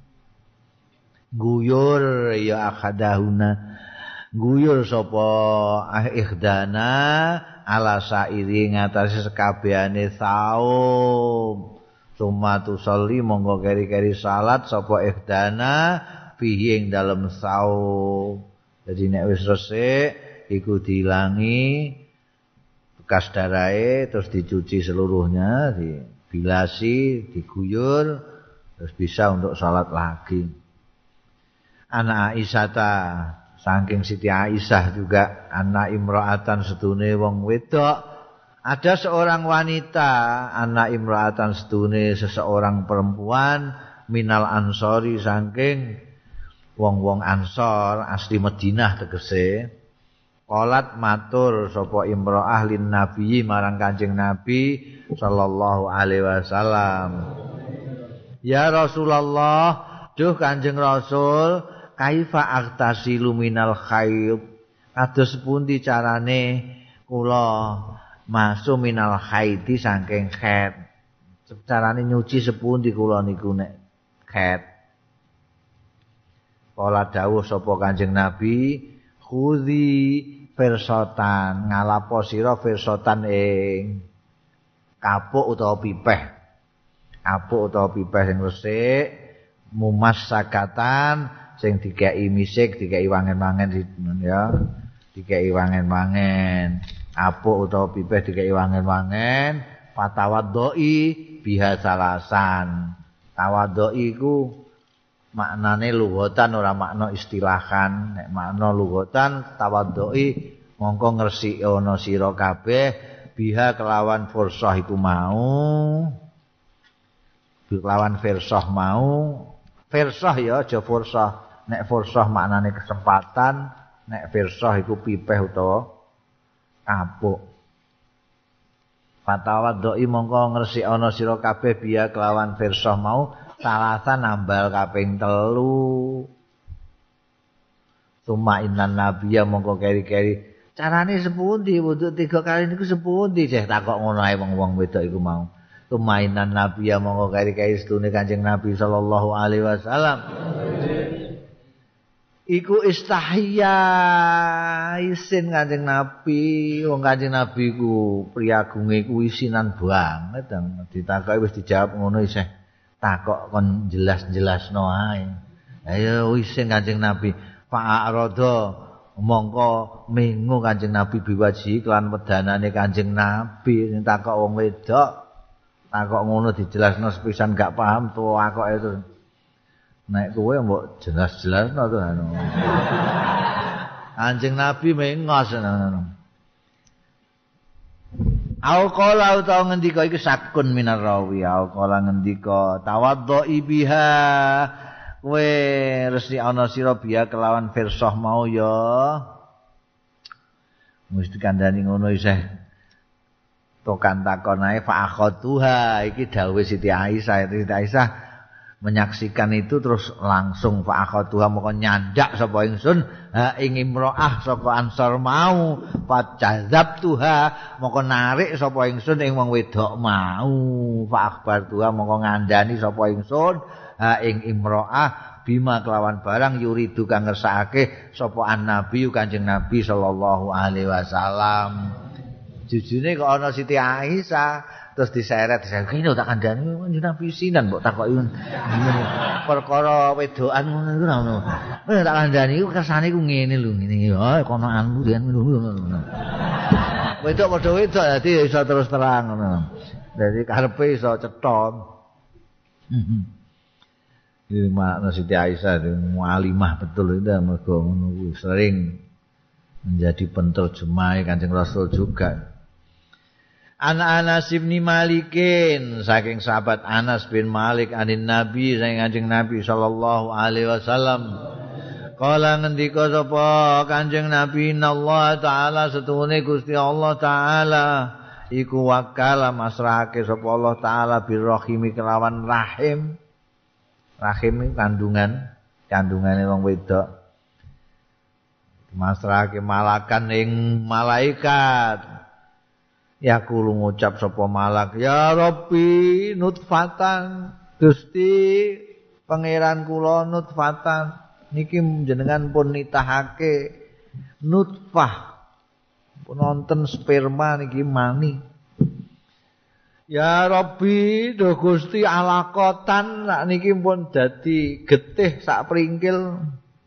S2: guyur ya akhadahuna guyur sapa ikhdana ala sairi ngatasi sekabehane saum summa tusolli monggo keri-keri salat sapa ikhdana fihi ing dalem saum. Jadi nek wis resik iku diilangi bekas darahe terus dicuci seluruhnya, dibilasi, diguyur terus bisa untuk salat lagi. Anak Aisyata saking Siti Aisyah juga anak imra'atan sedune wong wedok. Ada seorang wanita anak imra'atan sedune seseorang perempuan minal ansori saking wong-wong Ansor asli Madinah tegese. Qalat matur sapa imra'ah lin nabi marang Kanjeng Nabi sallallahu alaihi wasallam. Ya Rasulullah, duh Kanjeng Rasul, kaifa aghtasilu minal haid? Kados pundi carane kula masuk minal haidi saking haid? Carane nyuci sepundi kula niku nek haid? Kala dawuh sapa Kanjeng Nabi, khudhi firsotan, ngalapo sira firsotan ing kapuk utawa pipeh. Kapuk utawa pipeh sing resik, mumas sakatan sing dikeki misik, dikeki wangen-wangen ya, dikeki wangen-wangen. Kapuk utawa pipeh dikeki wangen-wangen, fatawaddoi biha salasan. Tawadoi iku maknane lughatan ora makna istilahan. Nek makna lughatan tawaddu'i mongko ngresikono sira kabeh biha kelawan fursah iku mau. Kelawan fursah mau. Fursah ya aja fursah. Nek fursah maknane kesempatan, nek fursah iku pipeh utawa kapuk. Fatawaddu'i mongko ngresikono sira kabeh biha kelawan fursah mau. Salasan nambal kaping telu. Tuma innan nabiya mongko keri-keri. Carane sepundi wudu tiga kali niku sepundi ceh takok ngono ae wong-wong wedok iku mau. Tuma innan nabiya mongko keri-keri sedune Kanjeng Nabi sallallahu alaihi wasallam. Iku istahya isin Kanjeng Nabi. Wong Kanjeng Nabi ku priagunge ku isinan banget. Ditakoki wis dijawab ngono isih. Takok kon jelas-jelasno ae. Ayo isin Kanjeng Nabi. Fa'arada mongko mengo Kanjeng Nabi biwaji kelan wedanane Kanjeng Nabi. Takok wong wedok. Takok ngono dijelasno sepisan gak paham tuwa takoke terus. Nek kowe mbok jelas-jelasno to anu. Kanjeng Nabi mengos ngono. Au qala utawa ngendika iki sakun minar rawi. Au qala ngendika tawaddu'i biha. Kowe resik ana sira biha kelawan firsah mau ya. Mesti kandhani ngono isih. Tokan takon ae fa akhatuha iki dawuh Siti Aisyah. Siti Aisyah menyaksikan itu terus langsung fa akhatuha moko nyandak sapa ingsun ha ing imro'ah saka Ansor mau pacazab tuha moko narik sapa ingsun ing wong wedok mau fa akhbar tuha moko ngandani sapa ingsun ha ing imro'ah bima kelawan barang yuridu kang ngersakake sapa annabi Kanjeng Nabi sallallahu alaihi wasallam. Jujune kok ana Siti Aisyah terus diseret diseret kene tak kandhani Kanjeng Nabi sinan mbok takoki perkara wedokan ngono iku ora ono. Eh tak kandhani iku kersane iku ngene lho ngene ya kono anmu riyen ngono. Wedok padha wedok dadi iso terus terang ngono. Dadi karepe iso cetha. Heeh. Iki makna Siti Aisyah mualimah betul itu mergo ngono kuwi sering menjadi penterjemah Kanjeng Rasul juga. An Anas bin Malikin saking sahabat Anas bin Malik anin Nabi saking Kanjeng Nabi sallallahu alaihi wasallam. Kala ngendika sapa Kanjeng Nabi innallaha taala setuhune Gusti Allah taala iku wakala masrahake sapa Allah taala birrahimi kelawan rahim. Rahim kandungan, kandungane wong wedok. Masrahake malakan ing malaikat. Ya kulo ngucap sapa malak, ya Rabbi nutfatan, Gusti pangeran kula nutfatan. Niki jenengan pun nitahake nutfah. Pun wonten sperma niki mani. Ya Rabbi, duh Gusti alakotan sak niki pun dadi getih sak pringkil.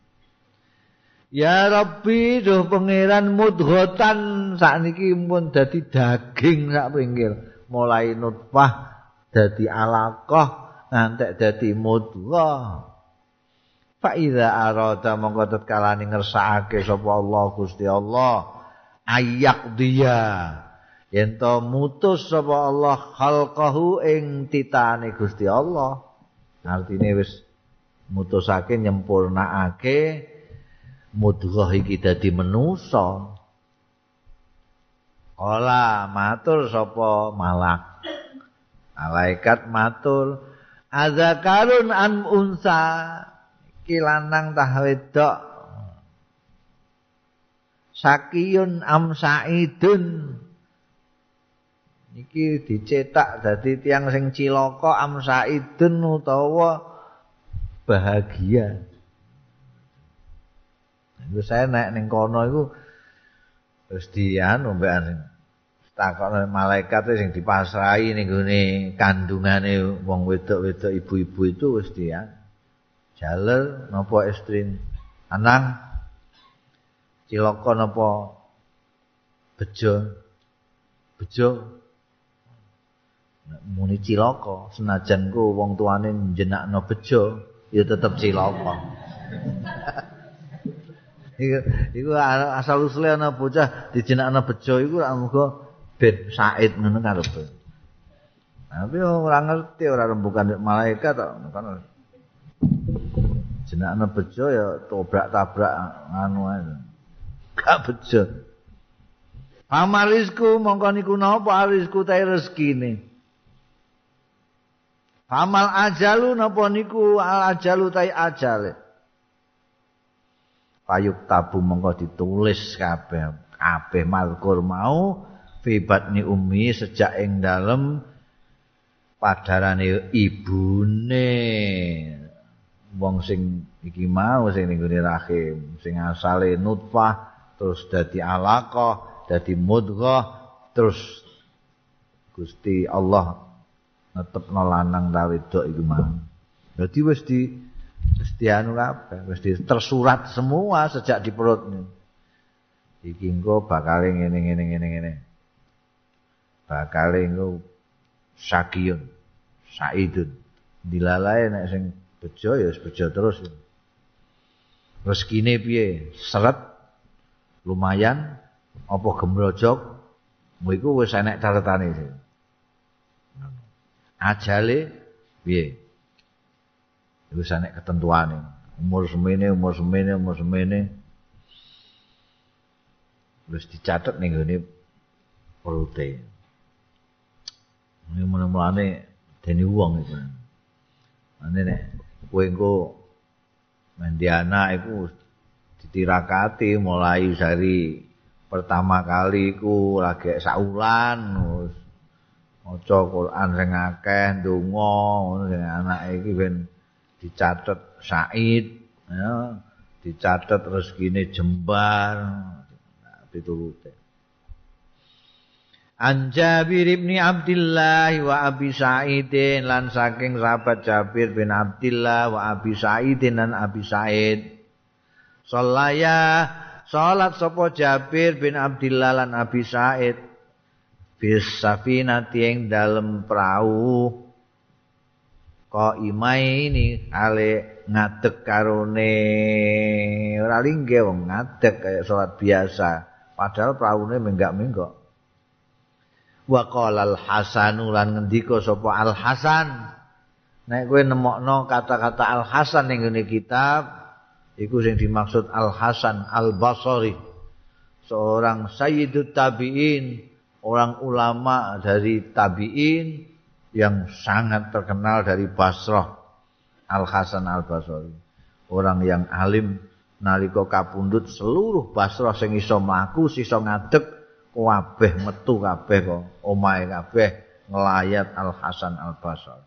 S2: Ya Rabbi, duh pangeran mudghatan sakniki pun dadi daging sak pringgil. Mulai nutfah dadi alaqah ngantek dadi mudghah. Fa iza arada mongko tetkalane ngersakake sapa Allah Gusti Allah ayak dia yen to mutus sapa Allah khalqahu ing titane Gusti Allah. Artine wis mutusake nyempurnakake mudghah iki dadi manusa. Kala matur sapa malak. Malaikat matur, "Azakarun an unsa." Iki lanang tah wedok. Sakiyun am saidun. Iki dicetak dadi tiyang sing cilaka am saidun utawa bahagia. Iku saya naik ning kono iku terus dianu mbekan takokno malaikat sing dipasrahi ning gone kandungane wong wedok-wedok ibu-ibu itu wis dia jaler napa estri anang cilaka napa bejo bejo muni cilaka senajan ku wong tuane njenakno bejo ya tetep cilaka. Iku iku asal usule ana bocah dijenakno bejo iku rak muga ben Said ngono karepe. Tapi ora ngerti ora rembukan malaikat tok kan. Jenakno bejo ya tobrak-tabrak anu ae. Gak bejo. Pamarisku mongko niku napa arisku ta rezekine. Famal ajalu napa niku al ajalu ta ajale. Payuk tabu mongko ditulis kabeh kabeh mazkur mau fi batni ummi sejak ing dalem padarane ibune wong sing iki mau sing ning gone rahim sing asale nutfah terus dadi alaqah dadi mudghah terus Gusti Allah netepno lanang ta wedok iku mau dadi wis di wis dianu kabeh, wis tersurat semua sejak di perut. Iki engko bakal ngene ngene ngene ngene. Bakal engko Sakiyun, Saidun. Dilalae nek sing bejo ya wis bejo terus. Rezekine piye? Seret lumayan apa gemrojok? Iku wis enek catetane. Ajale piye? Iku sanek ketentuane. Umur semene, umur semene, umur semene. Wis dicatet ning gone perute. Ini mulane dene wong iku. Ane nek kowe engko mandi anak iku ditirakati mulai dari pertama kali iku lagi saulan wis maca Quran sing akeh ndonga ngono sing anake iki ben dicatet Said ya dicatet rezekine jembar piturute An Jabir bin Abdullah wa Abi Sa'idin lan saking sahabat Jabir bin Abdullah wa Abi Sa'idin lan Abi Sa'id Sallaya salat sapa Jabir bin Abdullah lan Abi Sa'id bis safinati ing dalem prau ko imai ini ale ngadeg karone ora linggih wong ngadeg kaya salat biasa padahal praune menggak-menggok. Wa qala al-Hasanu lan ngendika sapa Al-Hasan nek kowe nemokno kata-kata Al-Hasan ning ngene kitab iku sing dimaksud Al-Hasan Al-Basri seorang sayyidut tabi'in, orang ulama dari tabi'in yang sangat terkenal dari Basrah. Al-Hasan Al-Basri, orang yang alim nalika kapundhut seluruh Basrah sing iso mlaku sisa ngadeg kabeh metu kabeh kok omahe kabeh ngelayat Al-Hasan Al-Basri.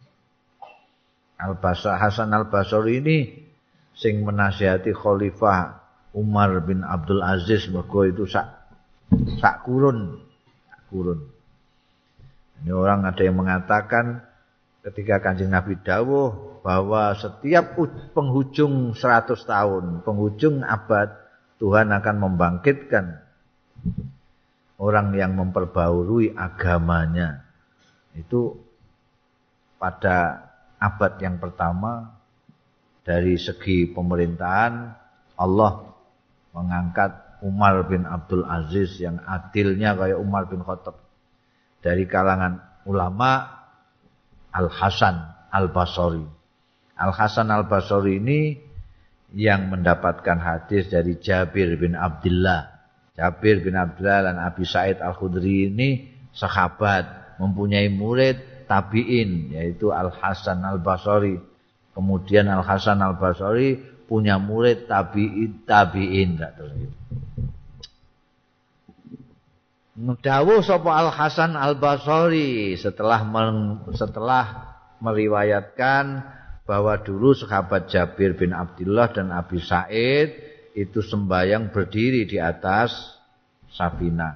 S2: Al-Basri Hasan Al-Basri ini sing menasihati Khalifah Umar bin Abdul Aziz mergo itu sak sak kurun sak kurun. Ini orang ada yang mengatakan ketika Kanjeng Nabi dawuh bahwa setiap penghujung seratus tahun, penghujung abad Tuhan akan membangkitkan orang yang memperbaharui agamanya. Itu pada abad yang pertama dari segi pemerintahan Allah mengangkat Umar bin Abdul Aziz yang adilnya kayak Umar bin Khattab. Dari kalangan ulama Al-Hasan Al-Basri. Al-Hasan Al-Basri ini yang mendapatkan hadis dari Jabir bin Abdullah. Jabir bin Abdullah dan Abi Sa'id Al-Khudri ini sahabat, mempunyai murid tabi'in yaitu Al-Hasan Al-Basri. Kemudian Al-Hasan Al-Basri punya murid tabi'in tabi'in. Dawuh sapa Al-Hasan Al-Basri setelah men, setelah meriwayatkan bahwa dulu sahabat Jabir bin Abdullah dan Abi Sa'id itu sembahyang berdiri di atas Safinah.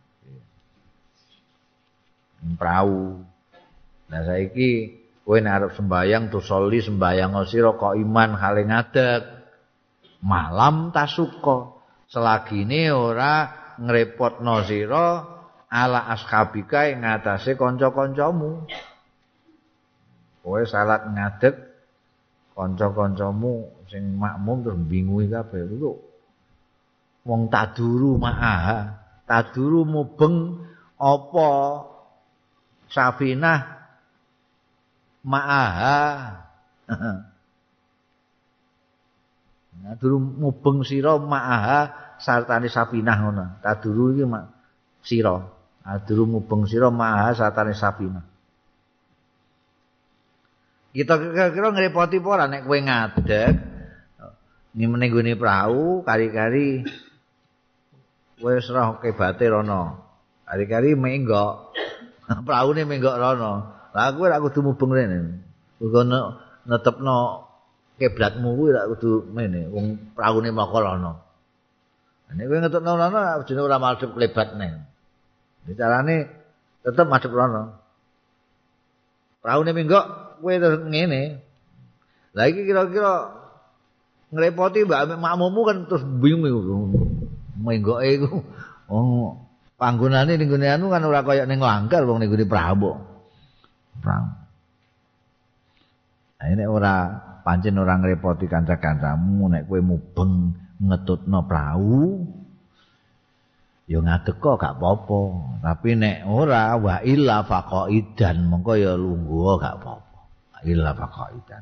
S2: Perahu. Nah saiki kowe nek arep sembahyang tusoli sembahyang sira kok iman hale ngadeg. Malam tasuka. Selagine ora ngrepotno sira ala ashabika ing ngatasé kanca-kancamu. Kowe salat ngadeg kanca-kancamu sing makmum terus bingungi kabeh lho. Wong taduru ma'aha, taduru mubeng apa Safinah ma'aha. Nah, duru mubeng sira ma'aha sartane Safinah ngono. Taduru iki mak sira. Aduru mubeng sira ma'aha sartane Safinah. Kita kira-kira ngrepoti apa ora nek kowe ngadeg ngimene nggone prau kari-kari kowe serah kebate rono. Kari-kari menggok. Praune menggok rono. Lah kowe ora kudu mubeng rene. Kudu netepno kiblatmu kuwi ora kudu mene wong praune mlaka rono. Nek kowe ngetokno rono jenenge ora madhep klebat neng. Carane tetep madhep rono. Praune menggok kowe terus ngene. Lah iki kira-kira ngrepoti mbak makmummu kan terus bingung iku. Menggoke iku oh panggonane ning gone anu kan ora kaya ning langgar wong ning gone prabu. Prang. Nah, nek ora pancen ora ngrepoti kanca-kancamu nek kowe mubeng ngetutno prau ya ngadeg kok gak apa-apa. Tapi nek ora wa illa faqaidan mengko ya lungguh gak apa-apa. Illa faqaidan.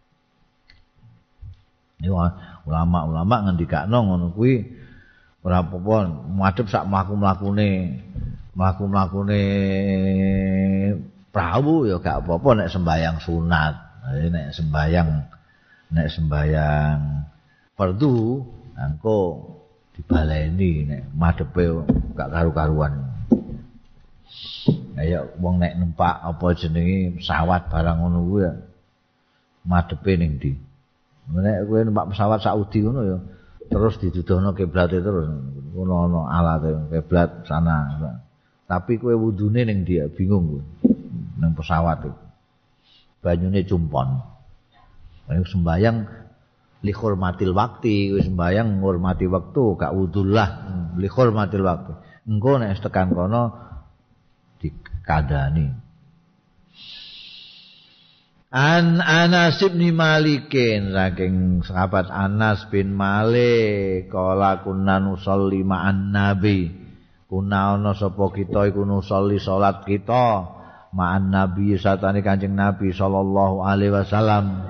S2: Iki ulama-ulama ngendikakno ngono kuwi ora apa-apa madhep sak mlaku-mlakune mlaku-mlakune prawu ya gak apa-apa nek sembayang sunat. Nek sembayang nek sembayang fardu engko dibaleni nek madhepe gak karu-karuan. Kaya wong nek numpak apa jenenge pesawat barang ngono kuwi ya madhepe ning ndi. Nek kowe numpak pesawat Saudi ngono ya terus diduduhno kiblate terus ngono ana alate kiblat sana. Tapi kowe wudune ning ndi bingung kowe. Nang pesawat itu. Banyune cumpon. Nek sembayang li hormatil waktu, wis sembayang ngurmati waktu, gak wudullah li hormatil waktu. Engko nek tekan kono dikandani. An Anas bin Malikin saking sahabat Anas bin Malik kala kunna nusolli ma'an nabi kuna ana sapa kita iku nusolli salat kita ma'an nabi satane Kanjeng Nabi sallallahu alaihi wasallam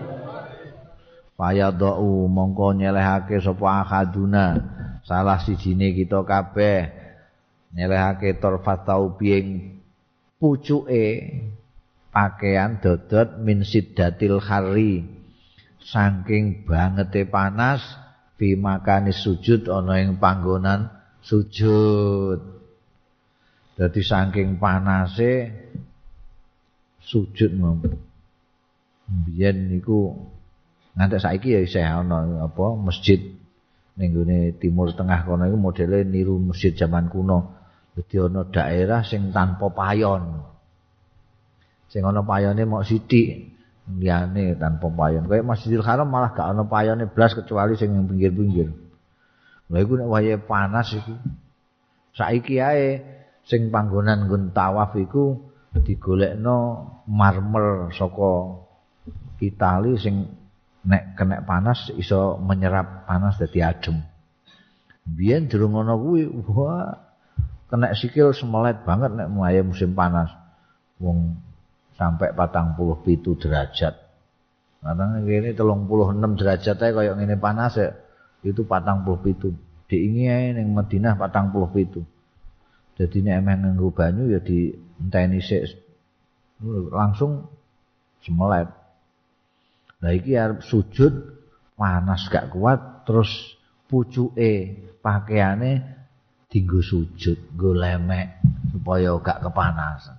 S2: fayadau mongko nyelehake sapa akaduna salah sijine kita kabeh nyelehake torfatau piing pucuke pakaian dodot min siddatil hari saking bangete panas fi makani sujud ana ing panggonan sujud. Dadi saking panase sujud mom. Biyen niku ngantek saiki ya isih ana apa masjid ning gone timur tengah kono iku modele niru masjid zaman kuno. Dadi ana daerah sing tanpa payon. Sing ana payone mok sithik, liyane tanpa payon. Kayak Masjidil Haram malah gak ana payone blas kecuali sing ning pinggir-pinggir. Lha iku nek wayahe panas iku. Saiki ae sing panggonan nggon tawaf iku digolekno marmer saka Itali sing nek kena panas iso menyerap panas dadi adem. Biyen durung ana kuwi, wah kena sikil semelet banget nek wayahe musim panas. Wong sampai patang puluh pitu derajat. Karena ini telung puluh enam derajat aja kayak ngene panas ya. Itu patang puluh pitu. Diingi ae ning Madinah patang puluh pitu. Jadi nek emeh nganggo banyu ya dienteni sik langsung semelet. Lah iki arep sujud panas gak kuat terus pucuke pakaiane dienggo sujud, nggo lemek supaya gak kepanasan.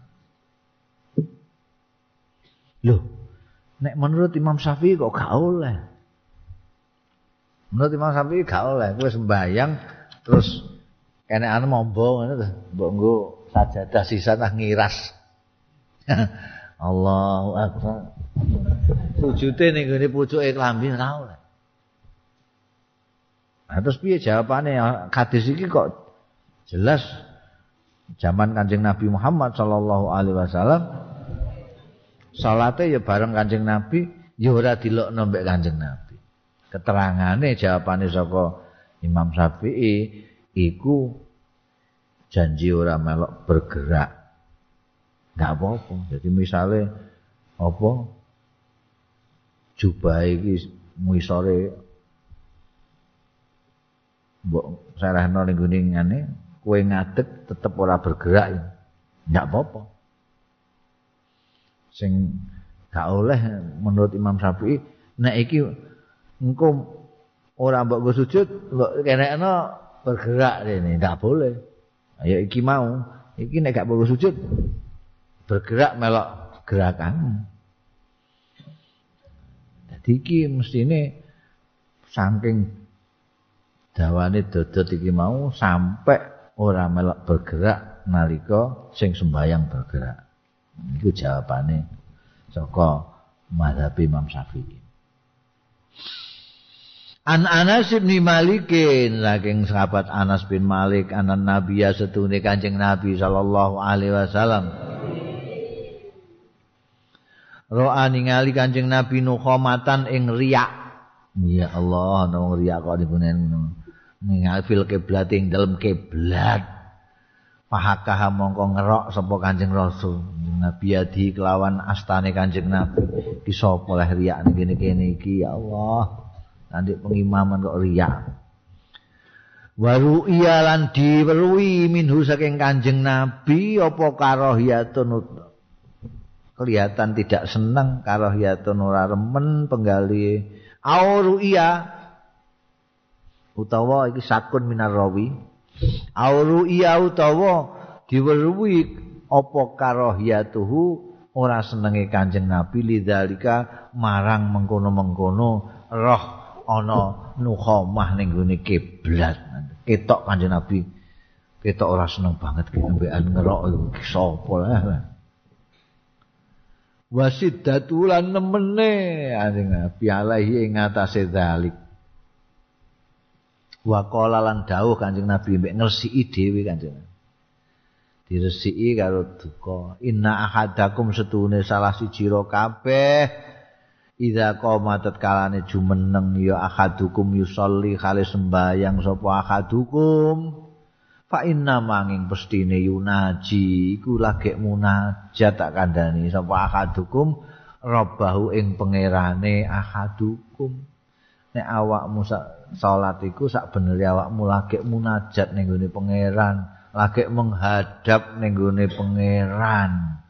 S2: Loh, nek menurut Imam Syafi'i kok gak oleh. Menurut Imam Syafi'i gak oleh. Kowe sembayang terus kenekane mombo ngono to. Mbok nggo sajadah sisa tak ngiras. Allahu Akbar. Sujude ning gone pucuke klambi ora oleh. Nah, terus piye jawabane hadis iki kok jelas zaman Kanjeng Nabi Muhammad sallallahu alaihi wasallam salate ya bareng Kanjeng Nabi, ya ora dilokno mbek Kanjeng Nabi. Keterangane jawabane saka Imam Syafi'i iku janji ora melok bergerak. Enggak apa-apa. Jadi misale apa jubah iki ngisore mbok sarehno ning gone ngene, kowe ngadeg tetep ora bergerak. Enggak apa-apa. Sing gak oleh menurut Imam Syafi'i nek iki engko ora mbok go sujud mbok kenekno bergerak rene ndak boleh. Ya iki mau iki nek gak mbok sujud bergerak melok gerakan. Dadi iki mestine saking dawane dodot iki mau sampai ora melok bergerak nalika sing sembayang bergerak. Iku jawabane saka mazhab Imam Syafi'i. An Anas bin Malik saking sahabat Anas bin Malik anan Nabiya setune Kanjeng Nabi sallallahu alaihi wasallam. Ro'a ningali Kanjeng Nabi nukhamatan ing riyak. Ya Allah, nang riyak kok dipunen ningali fil kiblat ing dalem kiblat. Pahakah mongko ngerok sapa Kanjeng Rasul Nabi adi kelawan astane Kanjeng Nabi iki sapa leh riyak ning kene-kene iki ya Allah nanti pengimaman kok riyak waru iya lan diweruhi minhu saking Kanjeng Nabi apa karahiyatun kelihatan tidak senang karahiyatun ora remen penggali auru iya utawa iki sakun minar rawi auru iya utawa diweruhi apa karahiyatuhu ora senenge Kanjeng Nabi lidzalika marang mengkono-mengkono roh ana nukhamah ning gone kiblat ketok Kanjeng Nabi ketok ora seneng banget ambekan ngerok iki sapa lah wasiddatulan nemene Kanjeng Nabi alaihi ing atase zalik wa qala lan dawuh Kanjeng Nabi mbek ngresiki dhewe Kanjeng. diresiki karo duka. Inna ahadakum setune salah siji ro kabeh idza qoma tatkalane jumeneng ya ahadukum yusolli khale sembayang sapa ahadukum fa inna manging pestine yunaji iku lagi munajat tak kandhani sapa ahadukum rabbahu ing pangerane ahadukum. Nek awakmu salat iku sak benere awakmu lagi munajat ning gone pangeran, lagi menghadap ning gone pangeran.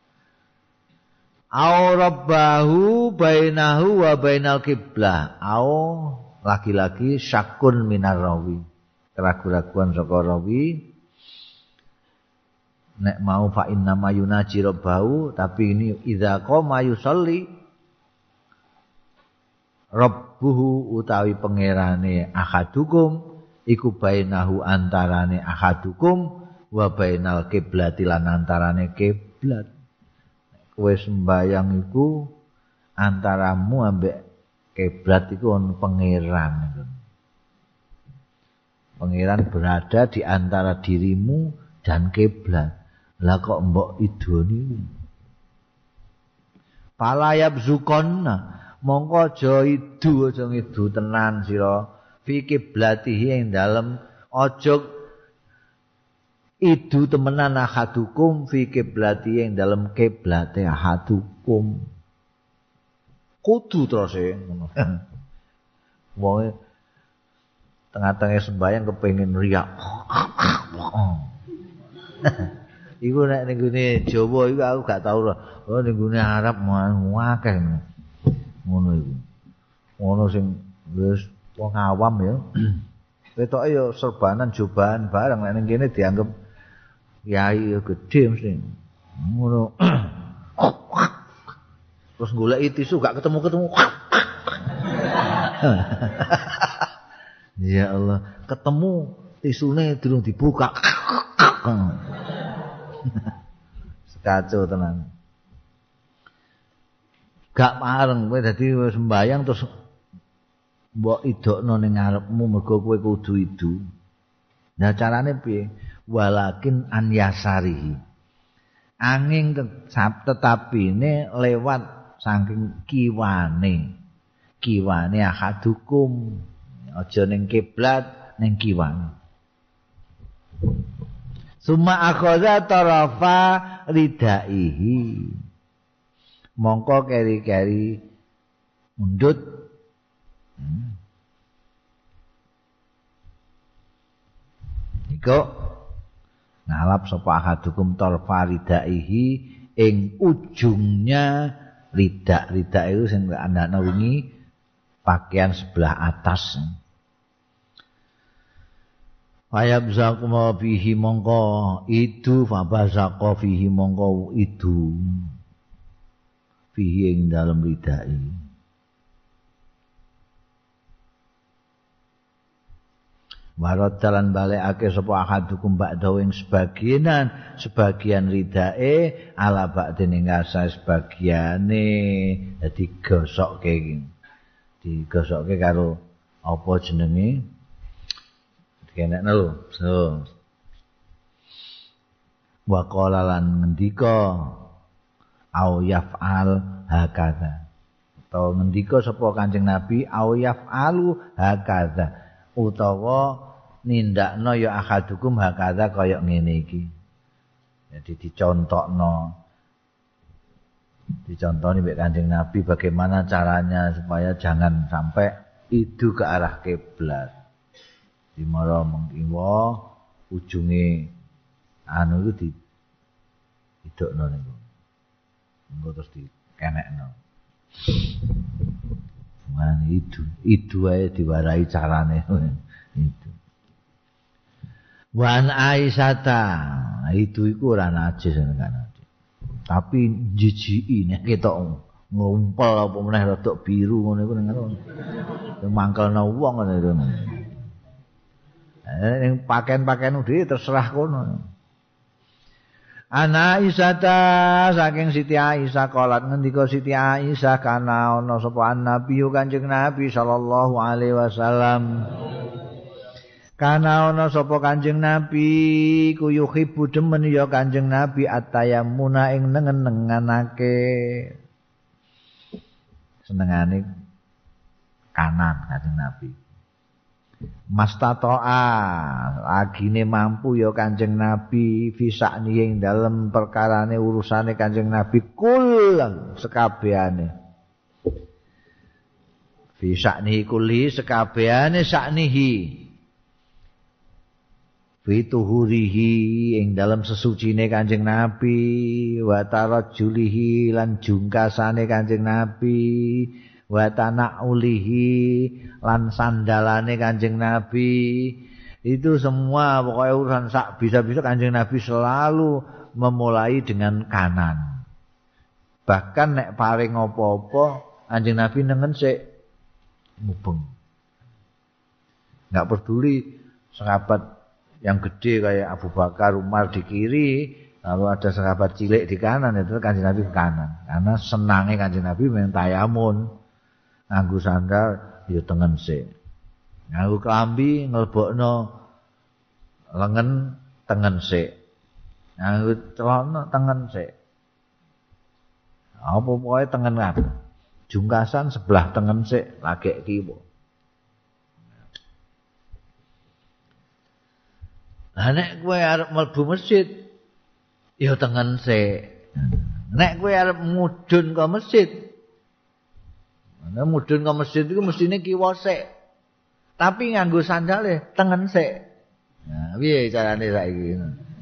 S2: Au rabbahu bainahu wa bainal qiblah. Au lagi-lagi syakun minar rawi. Keraguan-raguan saka rawi. Nek mau fa inna ma yunaji rabbahu, tapi ini idza qama yusolli Rabbuhu utawi pangerane ahadukum iku bainahu antarane ahadukum wa bainal kiblati lan antarane kiblat. Kowe sembayang iku antaramu ambek kiblat iku ono pangeran. Pangeran berada di antara dirimu dan kiblat. Lah kok mbok idoni? Fala yabzukonna mongko aja idu aja ngidu tenan sira fi kiblatihi ing dalem aja idu temenan ahadukum fi kiblatihi ing dalem kiblate ahadukum kudu terus e ngono wong tengah-tengah sembahyang kepengin riak iku nek ning gone Jawa iku aku gak tau lho oh ning gone Arab mau akeh ngono iku. Ngono sing wis wong awam ya. Ketoke ya serbanan jobahan barang nek ning kene dianggap kiai ya gedhe mesti. Ngono. Terus goleki tisu gak ketemu-ketemu. Ya Allah, ketemu tisune durung dibuka. Sekacau tenan. Gak mareng kowe dadi sembayang terus mbok idokno ning ngarepmu mergo kowe kudu idu. Nah carane piye? Walakin an yasarihi. Angin tetapine lewat saking kiwane. Kiwane ahadukum. Aja ning kiblat ning kiwane. Summa akhadha tarafa ridaihi. Mongko keri-keri mundut hmm. Iku ngalap sapa ahadukum tarfa ridaihi ing ujungnya ridak ridak itu sing andakna wingi pakaian sebelah atas. Fayabzakum bihi mongko itu fabazaqa fihi mongko itu fihi ing dalam ridai. Warad dalan balekake sapa ahadukum ba'dahu ing sebagianan sebagian ridae ala ba'din ing asa sebagiane dadi gosokke iki. Digosokke karo apa jenenge? Dikenekno lho. So. Wa qala lan ngendika au yaf'al hakadha. Utawa ngendika sapa Kanjeng Nabi au yaf'alu hakadha. Utawa nindakno ya ahadukum hakadha kaya ngene iki. Jadi dicontokno. Dicontoni mbek Kanjeng Nabi bagaimana caranya supaya jangan sampai idu ke arah kiblat. Dimara mengkiwa ujunge anu itu di idokno niku. Engko terus dikenekno. Mana itu, itu aja diwarai carane itu. Wan Aisyata, itu iku ora najis kan. Tapi jijiki nek ketok ngumpul apa meneh rada biru ngono iku ning ngono. Mangkelno wong ngono iku. Eh ning pakaian-pakaian dhewe terserah kono. Ana Aisyata saking Siti Aisyah qalat ngendika Siti Aisyah kana ana sapa Nabi Kanjeng Nabi sallallahu alaihi wasallam Kana ana sapa Kanjeng Nabi ku yuhibbu demen ya Kanjeng Nabi atayammuna ing nengen-nenganake senengane kanan Kanjeng Nabi. Mastatoa agine mampu ya Kanjeng Nabi fisakni ing dalem perkarane urusane Kanjeng Nabi kul sekabehane. Fisakni kulli sekabehane saknihi. Fituhurihi ing dalam sesucine Kanjeng Nabi wa tarajjulihi lan jungkasane Kanjeng Nabi wa tanaulihi lan sandalane Kanjeng Nabi itu semua pokoknya urusan sak bisa-bisa Kanjeng Nabi selalu memulai dengan kanan. Bahkan nek paring apa-apa Kanjeng Nabi nengen sik mubeng. Enggak peduli sahabat yang gede kayak Abu Bakar, Umar di kiri, lalu ada sahabat cilik di kanan, itu Kanjeng Nabi ke kanan. Karena senangnya Kanjeng Nabi main tayamun, nganggo sandal, ya tengen sik. Nganggo klambi nglebokno lengen tengen sik. Nganggo celana tengen sik. Apa pokoke tengen kabeh. Jungkasan sebelah tengen sik, lagek kiwa. Lah nek kowe arep mlebu masjid ya tengen sik. Nek kowe arep mudhun ka masjid. Nek mudhun ka masjid iku mestine kiwa sik. Tapi nganggo sandale tengen sik. Nah, piye carane saiki?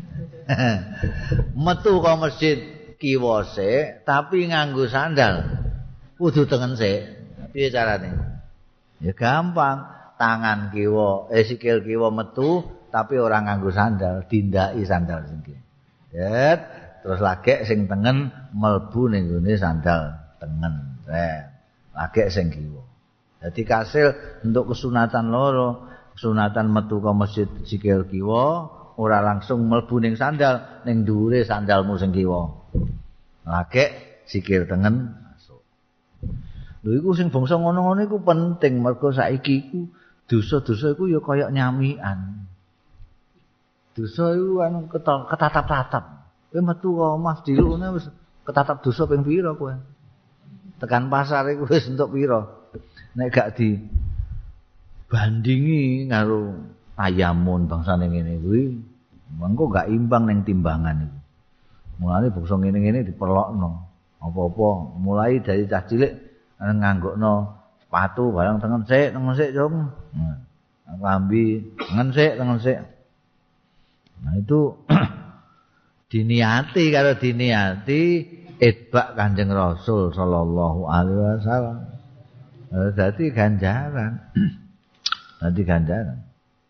S2: Metu ka masjid kiwa sik, tapi nganggo sandal kudu tengen sik. Piye carane? Ya gampang, tangan kiwa, eh sikil kiwa metu tapi orang nganggo sandal, dindaki sandal sing kene. Set, terus lagek sing tengen mlebu ning gone sandal tengen. Set, lagek sing kiwa. Dadi kasil untuk kesunatan loro, kesunatan metu ka masjid sikil kiwa, ora langsung mlebu ning sandal, ning dhuwure sandalmu sing kiwa. Lagek sikil tengen masuk. Lho iku sing bangsa ngono-ngono iku penting mergo saiki iku dosa-dosa iku ya kaya nyamikan. Dosa iku anu ketatap-tatap. Kowe metu ka omah dilukne wis ketatap dosa ping pira kowe. Tekan pasar iku wis entuk pira. Nek gak di bandingi karo tayamun bangsane ngene kuwi, mengko gak imbang ning timbangan iku. Mulane bangsa ngene-ngene diperlokno. Apa-apa mulai dari cah cilik nganggokno sepatu barang tengen sik, tengen sik, Jong. Nah, lambi tengen sik, tengen sik. Nah itu diniati kalau diniati itba Kanjeng Rasul sallallahu alaihi wasallam. Dadi ganjaran. Dadi ganjaran.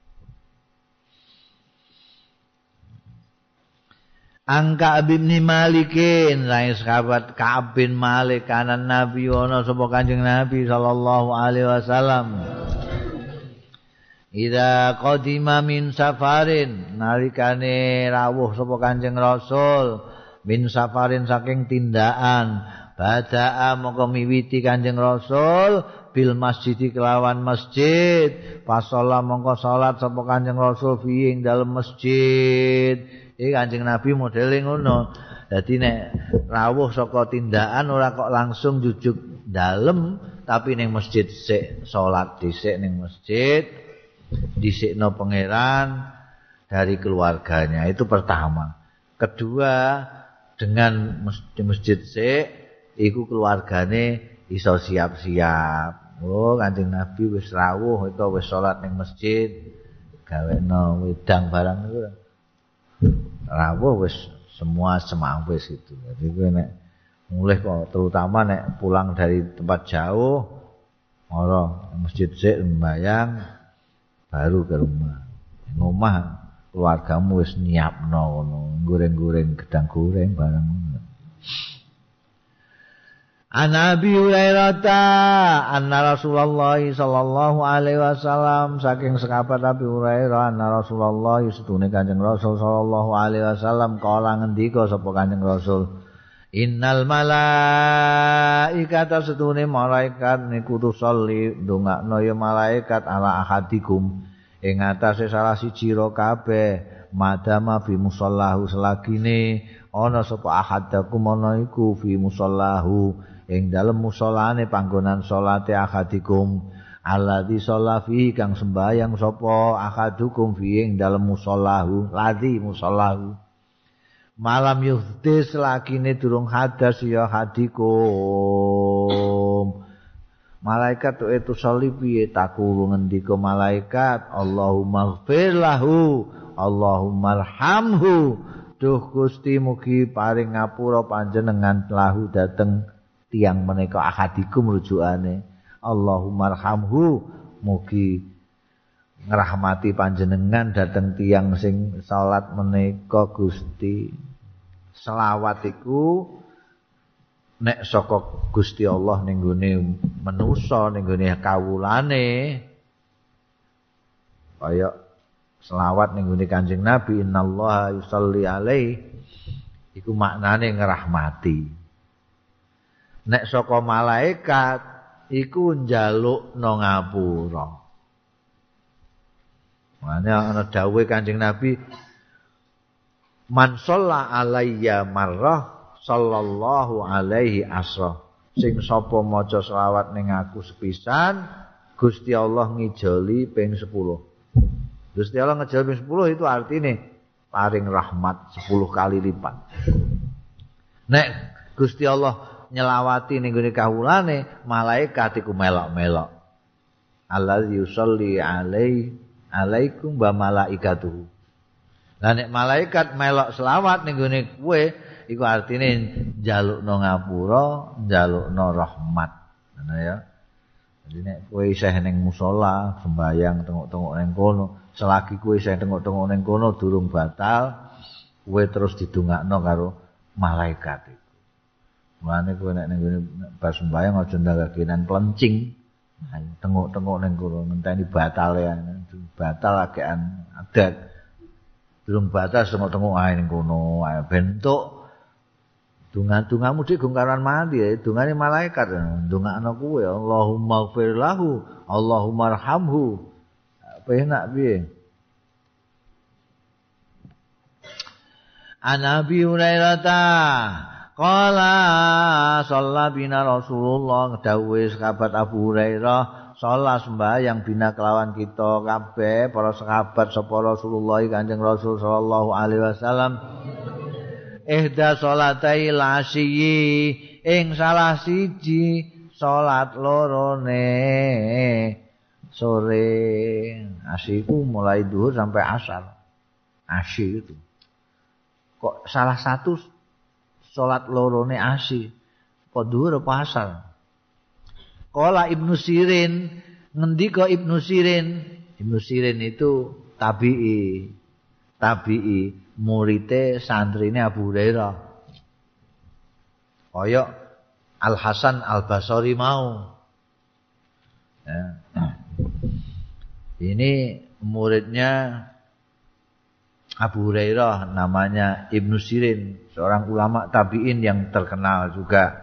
S2: Angka bin Malikin, lain sahabat Ka'ab bin Malik kanan Nabi ana sapa Kanjeng Nabi sallallahu alaihi wasallam. Ida qadima min safarin nalikane rawuh sapa Kanjeng Rasul min safarin saking tindakan bada'a moko miwiti Kanjeng Rasul bil masjid kelawan masjid pasala mongko salat sapa Kanjeng Rasul fi ing dalem masjid. Iki Kanjeng Nabi modele ngono. Dadi nek rawuh saka tindakan ora kok langsung jujuk dalem tapi ning masjid sik salat dhisik ning masjid. Dhisikno pangeran dari keluarganya itu pertama. Kedua dengan di masjid sik iku keluargane iso siap-siap. Oh Kanjeng Nabi wis rawuh itu wis salat ning masjid gaweno wedang barang niku. Rawuh wis semua semang wis gitu. Jadi kowe nek mulih kok terutama nek pulang dari tempat jauh ora masjid sik mbayang baru ke rumah. Ngomah keluargamu wis nyiapno ngono, goreng-goreng gedang goreng barang. An Abi Hurairah anna Rasulullah sallallahu alaihi wasallam saking sahabat Abi Hurairah anna Rasulullah setune Kanjeng Rasul sallallahu alaihi wasallam kala ngendika sapa Kanjeng Rasul innal malaikata setune malaikat niku tusolli ndongakno ya malaikat ala ahadikum ing atase salah siji ro kabeh madama fi musallahu selagine ana sapa ahadakum ana iku fi musallahu ing dalem musolane panggonan salate ahadikum alladzi shalla fi kang sembayang sapa ahadukum fi ing dalem musallahu ladzi musallahu malam yuhdis selagine durung hadas ya hadikum malaikat tu itu sholli piye takulu ngendika malaikat Allahumma ighfir lahu Allahumma arhamhu duh Gusti mugi paring ngapura panjenengan lahu dateng tiang menika ahadikum rujukane Allahumma arhamhu mugi ngrahmati panjenengan dateng tiang sing salat menika Gusti selawat iku nek saka Gusti Allah ning gone manusa ning gone kawulane kaya selawat ning gone Kanjeng Nabi innallaha yusolli alaihi iku maknane ngrahmati nek saka malaikat iku njalukno ngapura mane ana dawuhe Kanjeng Nabi man shalla alayya marrah sallallahu alaihi asra sing sapa maca selawat ning aku sepisan Gusti Allah ngijoli ping sepuluh. Gusti Allah ngijoli ping sepuluh itu artine paring rahmat sepuluh kali lipat. Nek Gusti Allah nyelawati ning gone kawulane malaikat iku melok-melok. Allazi yusolli alaihi alaikum wa malaikatuhu. Lah nek malaikat melok selawat ning gone kowe iku artine njalukno ngapura, njalukno rahmat. Ngono ya. Jadi nek kowe isih ning musala sembayang tengok-tengok ning kono, selagi kowe isih tengok-tengok ning kono durung batal, kowe terus didongakno karo malaikat iku. Mulane kowe nek ning ngene bar sembayang aja ndagakenan plencing. Nah, tengok-tengok ning kono ngenteni batal ya, batal agean adat. Durung batal tengok-tengok ae ning kono, ae bentuk dunga-dungamu dhek gongkaran mati ya, dungane malaikat. Ndongakno kowe Allahumma ighfir lahu, Allahumma arhamhu. Penak piye? An Abi Hurairah qala shalla bina Rasulullah dawuhe sahabat Abu Hurairah salat sembahyang bina kelawan kita kabeh para sahabat sapa Rasulullah Kanjeng Rasul sallallahu alaihi wasallam ihda salatai lasyi ing salah siji salat lorone sore asiku mulai duhur sampai asar asy itu kok salah satu salat lorone asy kok duhur apa asar Qala Ibnu Sirin ngendika Ibnu Sirin Ibnu Sirin itu tabi'i tabi'i muridé santrine Abu Hurairah. Kaya Al Hasan Al Basri mau. Ya. Ini muridnya Abu Hurairah namanya Ibnu Sirin, seorang ulama tabi'in yang terkenal juga.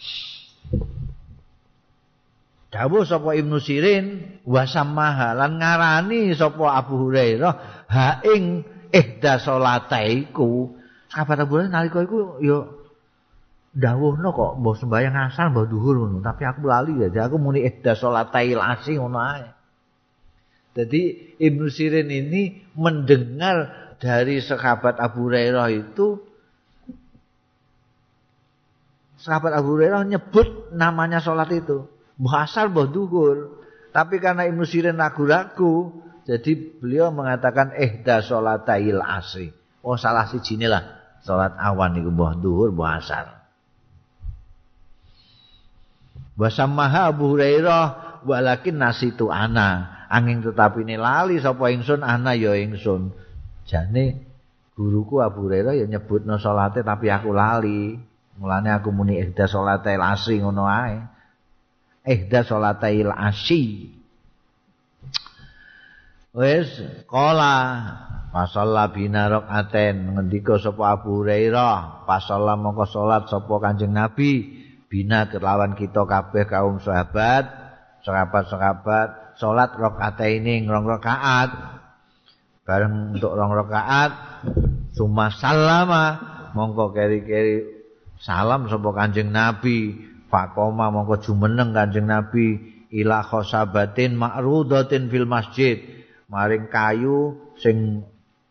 S2: Dawuh sapa Ibnu Sirin wa samaha lan ngarani sapa Abu Hurairah ha ing ihda salataiku. Sahabat Abu Hurairah nalika iku ya dawuhno kok mbah sembahyang asar mbah duhur ngono, tapi aku lali ya, aku muni ihda salatail asy ngono ae. Jadi Ibnu Sirin ini mendengar dari sahabat Abu Hurairah itu sahabat Abu Hurairah nyebut namanya salat itu. Mbah asar mbah duhur. Tapi karena Ibnu Sirin ragu-ragu, jadi beliau mengatakan ihda salatail asri. Oh salah sijine lah salat awan iku mbah duhur mbah asar. Wa samaha Abu Hurairah walakin nasitu ana. Angin tetapi ini lali sapa ingsun ana ya ingsun. Jane guruku Abu Hurairah ya nyebutno salate tapi aku lali. Mulane aku muni ihda salatail asri ngono ae. Ihda salatail asy. Wis qala pasalla bina rakaaten ngendika sapa Abu Hurairah pasalla mongko salat sapa Kanjeng Nabi bina kelawan kita kabeh kaum sahabat sahabat-sahabat salat rakaataini rong rakaat. Bareng untuk rong rakaat summa sallama mongko keri-keri salam sapa Kanjeng Nabi faqoma mongko jumeneng Kanjeng Nabi ila khosabatin ma'rudatin fil masjid maring kayu sing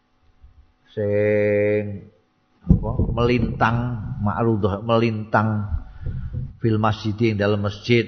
S2: sing apa melintang ma'rudah melintang fil masjid ing dalam masjid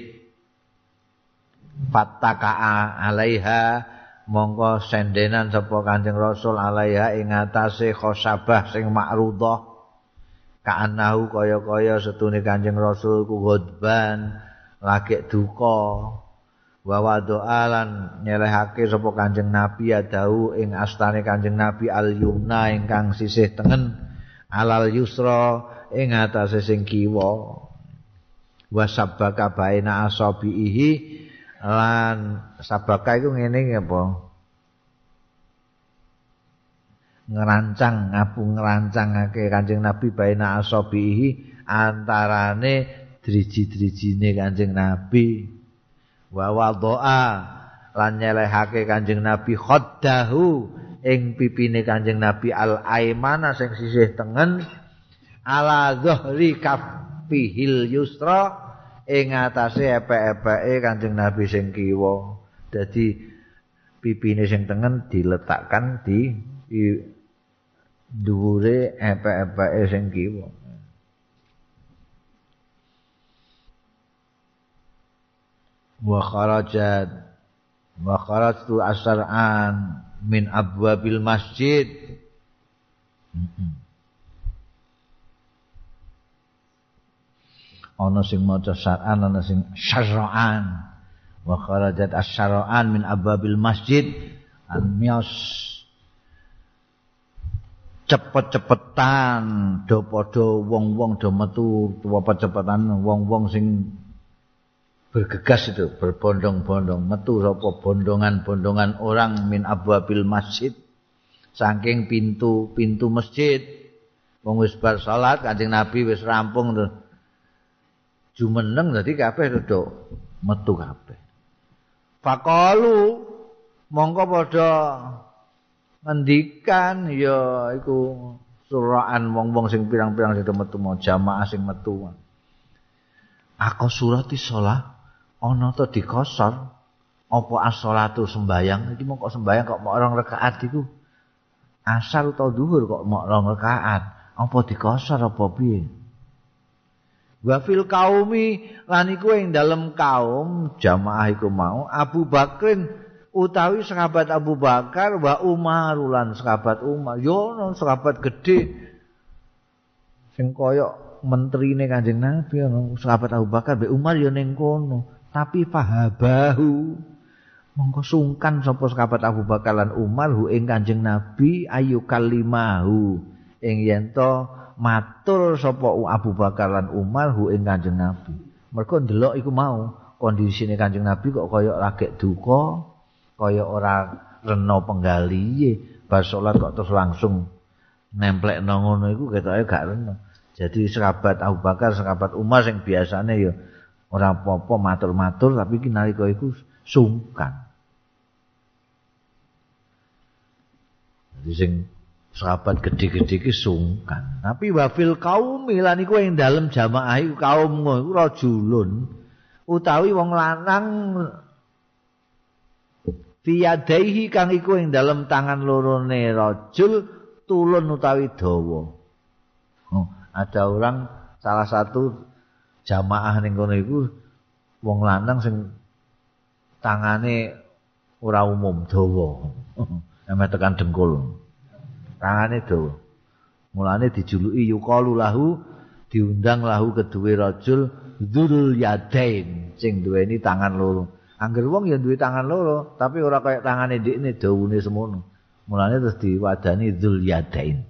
S2: fattaka alaiha mongko sendenan sapa Kanjeng Rasul alaiha ing atase khosabah sing ma'rudah kaanahu kaya-kaya setune Kanjeng Rasul ku ghadban lagi duka wa wadoalan nyelehake sapa Kanjeng Nabi adahu ing astane Kanjeng Nabi al yumna ingkang sisih tengen alal yusra ing atase sing kiwa wa sabaka baina asabihi lan sabaka iku ngene apa ngerancang ngapu ngerancangake Kanjeng Nabi baina asabihi antarane driji-drijine Kanjeng Nabi wa wadhaa lan nyelehake Kanjeng Nabi khaddahu ing pipine Kanjeng Nabi al aimana sing sisih tengen ala dhahri kaffihil yusra ing atase epek-epeke Kanjeng Nabi sing kiwa. Dadi pipine sing tengen diletakkan di, di dhuwure epek-epeke sing kiwa. Wa kharajat wa kharajtu asra'an min abwabil masjid. Ana sing maca syar'an ana sing syar'an wa kharajat asy-syar'an min abwabil masjid an mios cepet-cepetan do padha wong-wong do metu cepet-cepetan wong-wong sing bergegas itu berbondong-bondong metu sapa bondongan-bondongan orang min abwabil masjid saking pintu-pintu masjid wong wis bar salat Kanjeng Nabi wis rampung terus jumeneng dadi kabeh rada metu kabeh. Faqalu mongko padha ngendikan ya iku suraan wong-wong sing pirang-pirang sing metu mau jamaah sing metu. Aku surati shalah ana ta dikosor apa as-shalatu sembayang iki mongko sembayang kok mok rong rakaat iku asar utawa zuhur kok mok rong rakaat apa dikosor apa piye? Wa fil qaumi lan iku ing dalem kaum jamaah iku mau Abu Bakrin utawi sahabat Abu Bakar wa Umar lan sahabat Umar yo ono sahabat gedhe sing kaya menterine Kanjeng Nabi ono sahabat Abu Bakar be Umar yo ning kono tapi fahabahu mongko sungkan sapa sahabat Abu Bakar lan Umar hu ing Kanjeng Nabi ayu kalimahu ing yen to matur sapa Abu Bakar lan Umar hu ing Kanjeng Nabi. Mergo ndelok iku mau kondisine Kanjeng Nabi kok kaya lagi duka, kaya ora rena penggalihe, bar salat kok terus langsung nemplekno ngono iku ketoke gak rena. Jadi sahabat Abu Bakar, sahabat Umar sing biasane ya ora apa-apa matur-matur tapi iki nalika iku sungkan. Jadi sing sahabat gede-gede iki sungkan. Tapi wafil kaum lan iku ing dalem jamaah iku kaum iku rajulun utawi wong lanang fiyadaihi kang iku ing dalem tangan lorone rajul tulun utawi dawa. Oh, ada orang salah satu jamaah ning kono iku wong lanang sing tangane ora umum dawa. Sampe tekan dengkul. Tangane dawa. Mulane dijuluki yuqalu lahu diundang lahu kedue rajul dzul yadain sing duweni tangan loro. Angger wong ya duwe tangan loro, tapi ora kaya tangane ndekne dawune semono. Mulane terus diwadani dzul yadain.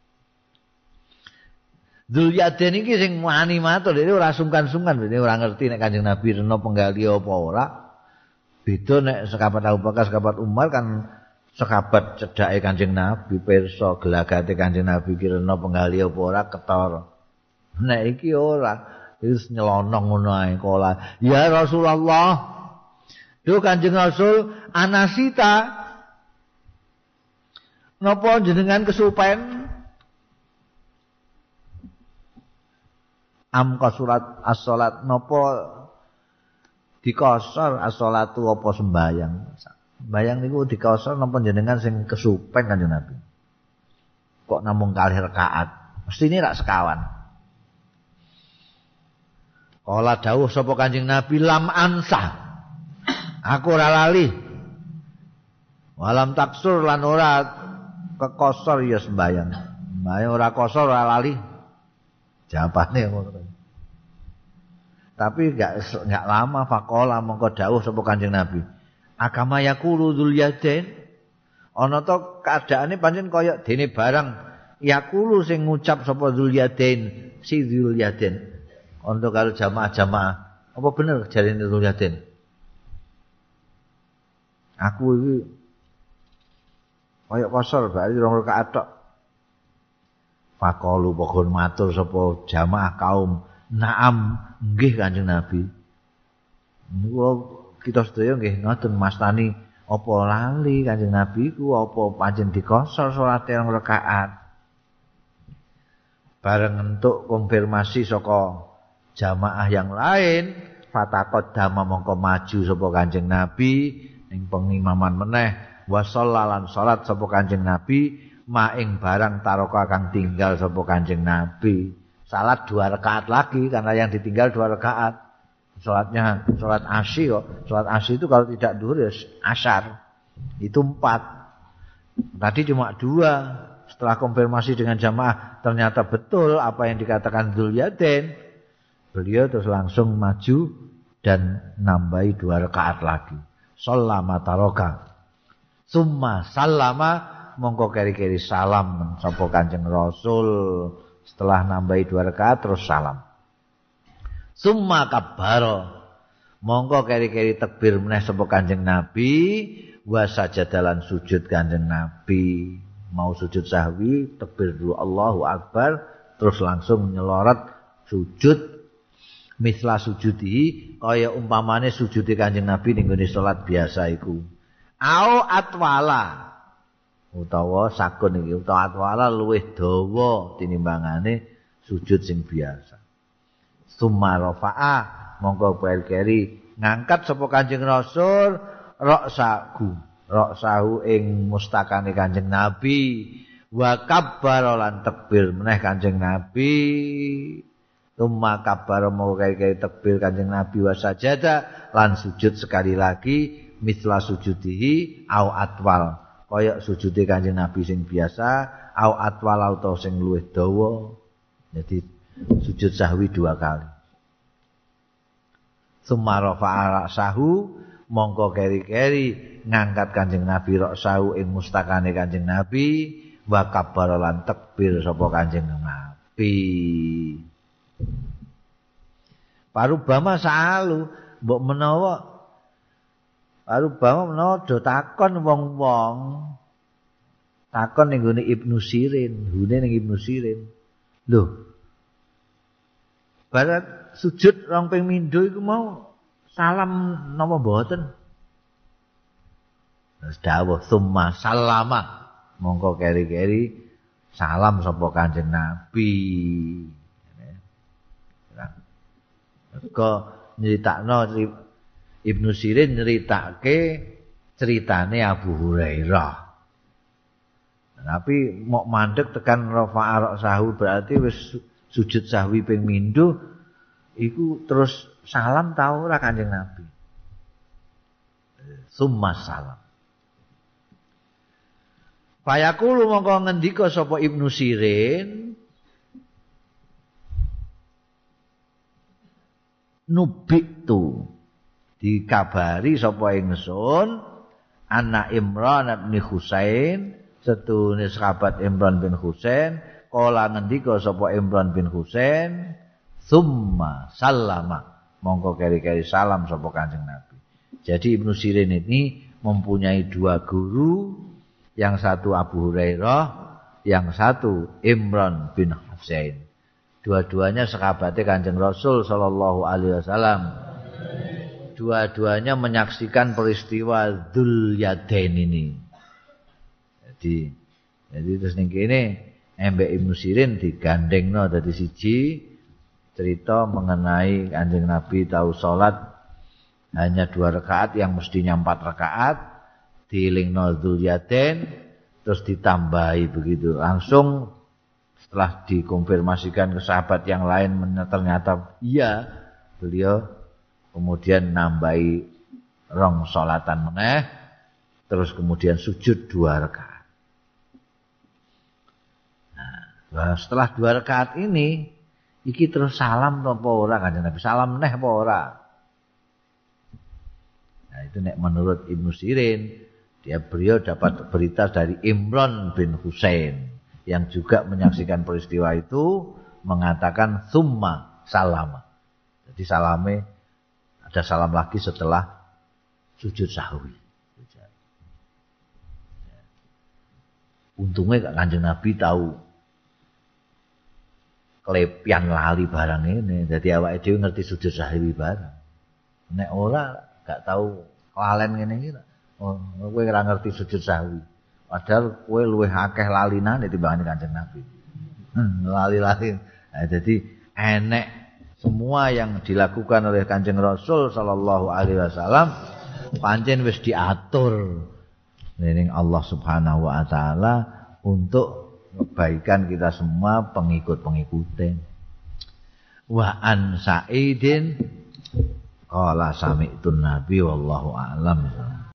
S2: Dzul yadain iki sing wani matur, dene ora sungkan-sungkan, dene ora ngerti nek Kanjeng Nabi rena penggali apa ora. Beda nek sahabat Abu Bakar, sahabat Umar kan sahabat cedhake Kanjeng Nabi pirsa gelagate Kanjeng Nabi ki rena penggali apa ora ketara. Nek iki ora, wis nyelonong ngono ae kala. Ya Rasulullah, Duh Kanjeng Rasul anasita napa jenengan kesupen am qasurat as-salat napa dikosor as-salatu apa sembayang. Sembayang niku dikosor napa jenengan sing kesupen Kanjeng Nabi. Kok namung kalih rakaat. Mestine rak sekawan. Kala dawuh sapa Kanjeng Nabi lam ansah. Aku ora lali. Walam taksur lan ora kekosor ya sembayang. Sembayang ora kosor ora lali. Jawabane ngono. Tapi enggak enggak lama faqala mongko dawuh sapa Kanjeng Nabi. Agama yaqulu dzul yadain. Ana to keadaane pancen kaya dene barang yaqulu sing ngucap sapa dzul yadain, si dzul yadain. Untuk karo jamaah-jamaah. Apa bener jarine dzul yadain? Aku iki kaya kosor bali rong rakaat tok. Faqalu pokon matur sapa jamaah kaum naam nggih Kanjeng Nabi. Niku kita sedaya nggih ngoten mastani apa lali Kanjeng Nabi ku apa pancen dikosor salate rong rakaat. Bareng entuk konfirmasi saka jamaah yang lain, fataqaddama mongko maju sapa Kanjeng Nabi ning pengimaman meneh wa shallalan salat sapa Kanjeng Nabi maing barang taroka kang tinggal sapa Kanjeng Nabi. Salat dua rakaat lagi karena yang ditinggal dua rakaat. Salatnya salat asy kok. Salat asy itu kalau tidak duhur ya asyar. Itu empat. Tadi cuma dua. Setelah konfirmasi dengan jamaah ternyata betul apa yang dikatakan Dzulyaden. Beliau terus langsung maju dan nambahi dua rakaat lagi. Shallama taroka. Summa sallama mongko keri-keri salam sapa Kanjeng Rasul. Setelah nambahi dua rakaat terus salam. Summa kabbara. Monggo keri-keri takbir meneh sapa Kanjeng Nabi wa sajadalan sujud Kanjeng Nabi. Mau sujud sahwi takbir dulu Allahu Akbar terus langsung nyelorot sujud misla sujudi kaya umpamane sujudi Kanjeng Nabi ning gone salat biasa iku. Au atwala utawa sakun iki utawa atwala luwih dawa tinimbangane sujud sing biasa. Summa rafa'a monggo keri-keri ngangkat sapa Kanjeng Rasul ra'sahu ra'sahu ing mustakane Kanjeng Nabi wa kabbara lan takbir meneh Kanjeng Nabi. Summa kabbara monggo keri-keri takbir Kanjeng Nabi wa sajada lan sujud sekali lagi misla sujudihi au atwal kaya sujude Kanjeng Nabi sing biasa au atwal utawa sing luwih dawa. Jadi sujud sahwi dua kali. Summa rafa'a ra'sahu mongko keri-keri ngangkat Kanjeng Nabi ra'sahu ing mustakane Kanjeng Nabi wa kabbara lan takbir sapa Kanjeng Nabi. Parubama salu mbok menawa Parubama menawa do takon wong-wong takon ning gone Ibnu Sirin, hune ning Ibnu Sirin. Lho. Barat sujud rong ping mindho iku mau salam napa mboten? Terus dawuh summa salama. Monggo keri-keri salam sapa Kanjeng Nabi. Kok nyritakno Ibnu Sirin nyeritake ceritane Abu Hurairah. Tapi mok mandek tekan rafa'a ra'sahu berarti wis sujud sahwi ping mindho iku terus salam ta ora Kanjeng Nabi. Summa salam. Fayaqulu mongko ngendika sapa Ibnu Sirin nubitu dikabari sapa ingsun anak Imran bin Husain setune sahabat Imran bin Husain kala ngendika sapa Imran bin Husain summa sallama mongko keri-keri salam sapa Kanjeng Nabi. Jadi Ibnu Sirin ini mempunyai dua guru, yang satu Abu Hurairah, yang satu Imran bin Husain. Dua-duanya sahabatnya Kanjeng Rasul sallallahu alaihi wasallam. dua-duanya menyaksikan peristiwa Dzul Yadain ini. Jadi jadi terus ning kene Embek Ibnu Sirin digandengno dadi siji cerita mengenai Kanjeng Nabi tahu salat hanya dua rakaat yang mestinya empat rakaat, diilingno Dzul Yadain terus ditambahi begitu. Langsung setelah dikonfirmasikan ke sahabat yang lain ternyata iya, beliau kemudian nambahi rong salatan meneh terus kemudian sujud dua rakaat. Nah, setelah dua rakaat ini, iki terus salam apa ora Kanjeng Nabi? Salam neh apa ora? Nah, itu nek menurut Ibnu Sirin, dia beliau dapat berita dari Imran bin Husain yang juga menyaksikan peristiwa itu mengatakan summa salama. Jadi salame ada salam lagi setelah sujud sahwi. Untungnya Kanjeng Nabi tahu kelepian lali barang ini, jadi awake dhewe ngerti sujud sahwi barang. Nek ora gak tahu lalen ngene iki, oh kowe ora ngerti sujud sahwi. Padahal kowe luwih akeh lalinane timbangane Kanjeng Nabi. Hmm, lali-lali. Nah, jadi enek semua yang dilakukan oleh Kanjeng Rasul sallallahu alaihi wasallam pancen wis diatur dening Allah Subhanahu wa taala untuk kebaikan kita semua pengikut-pengikutnya. Wa an Sa'idin qala sami'tun nabi wallahu a'lam.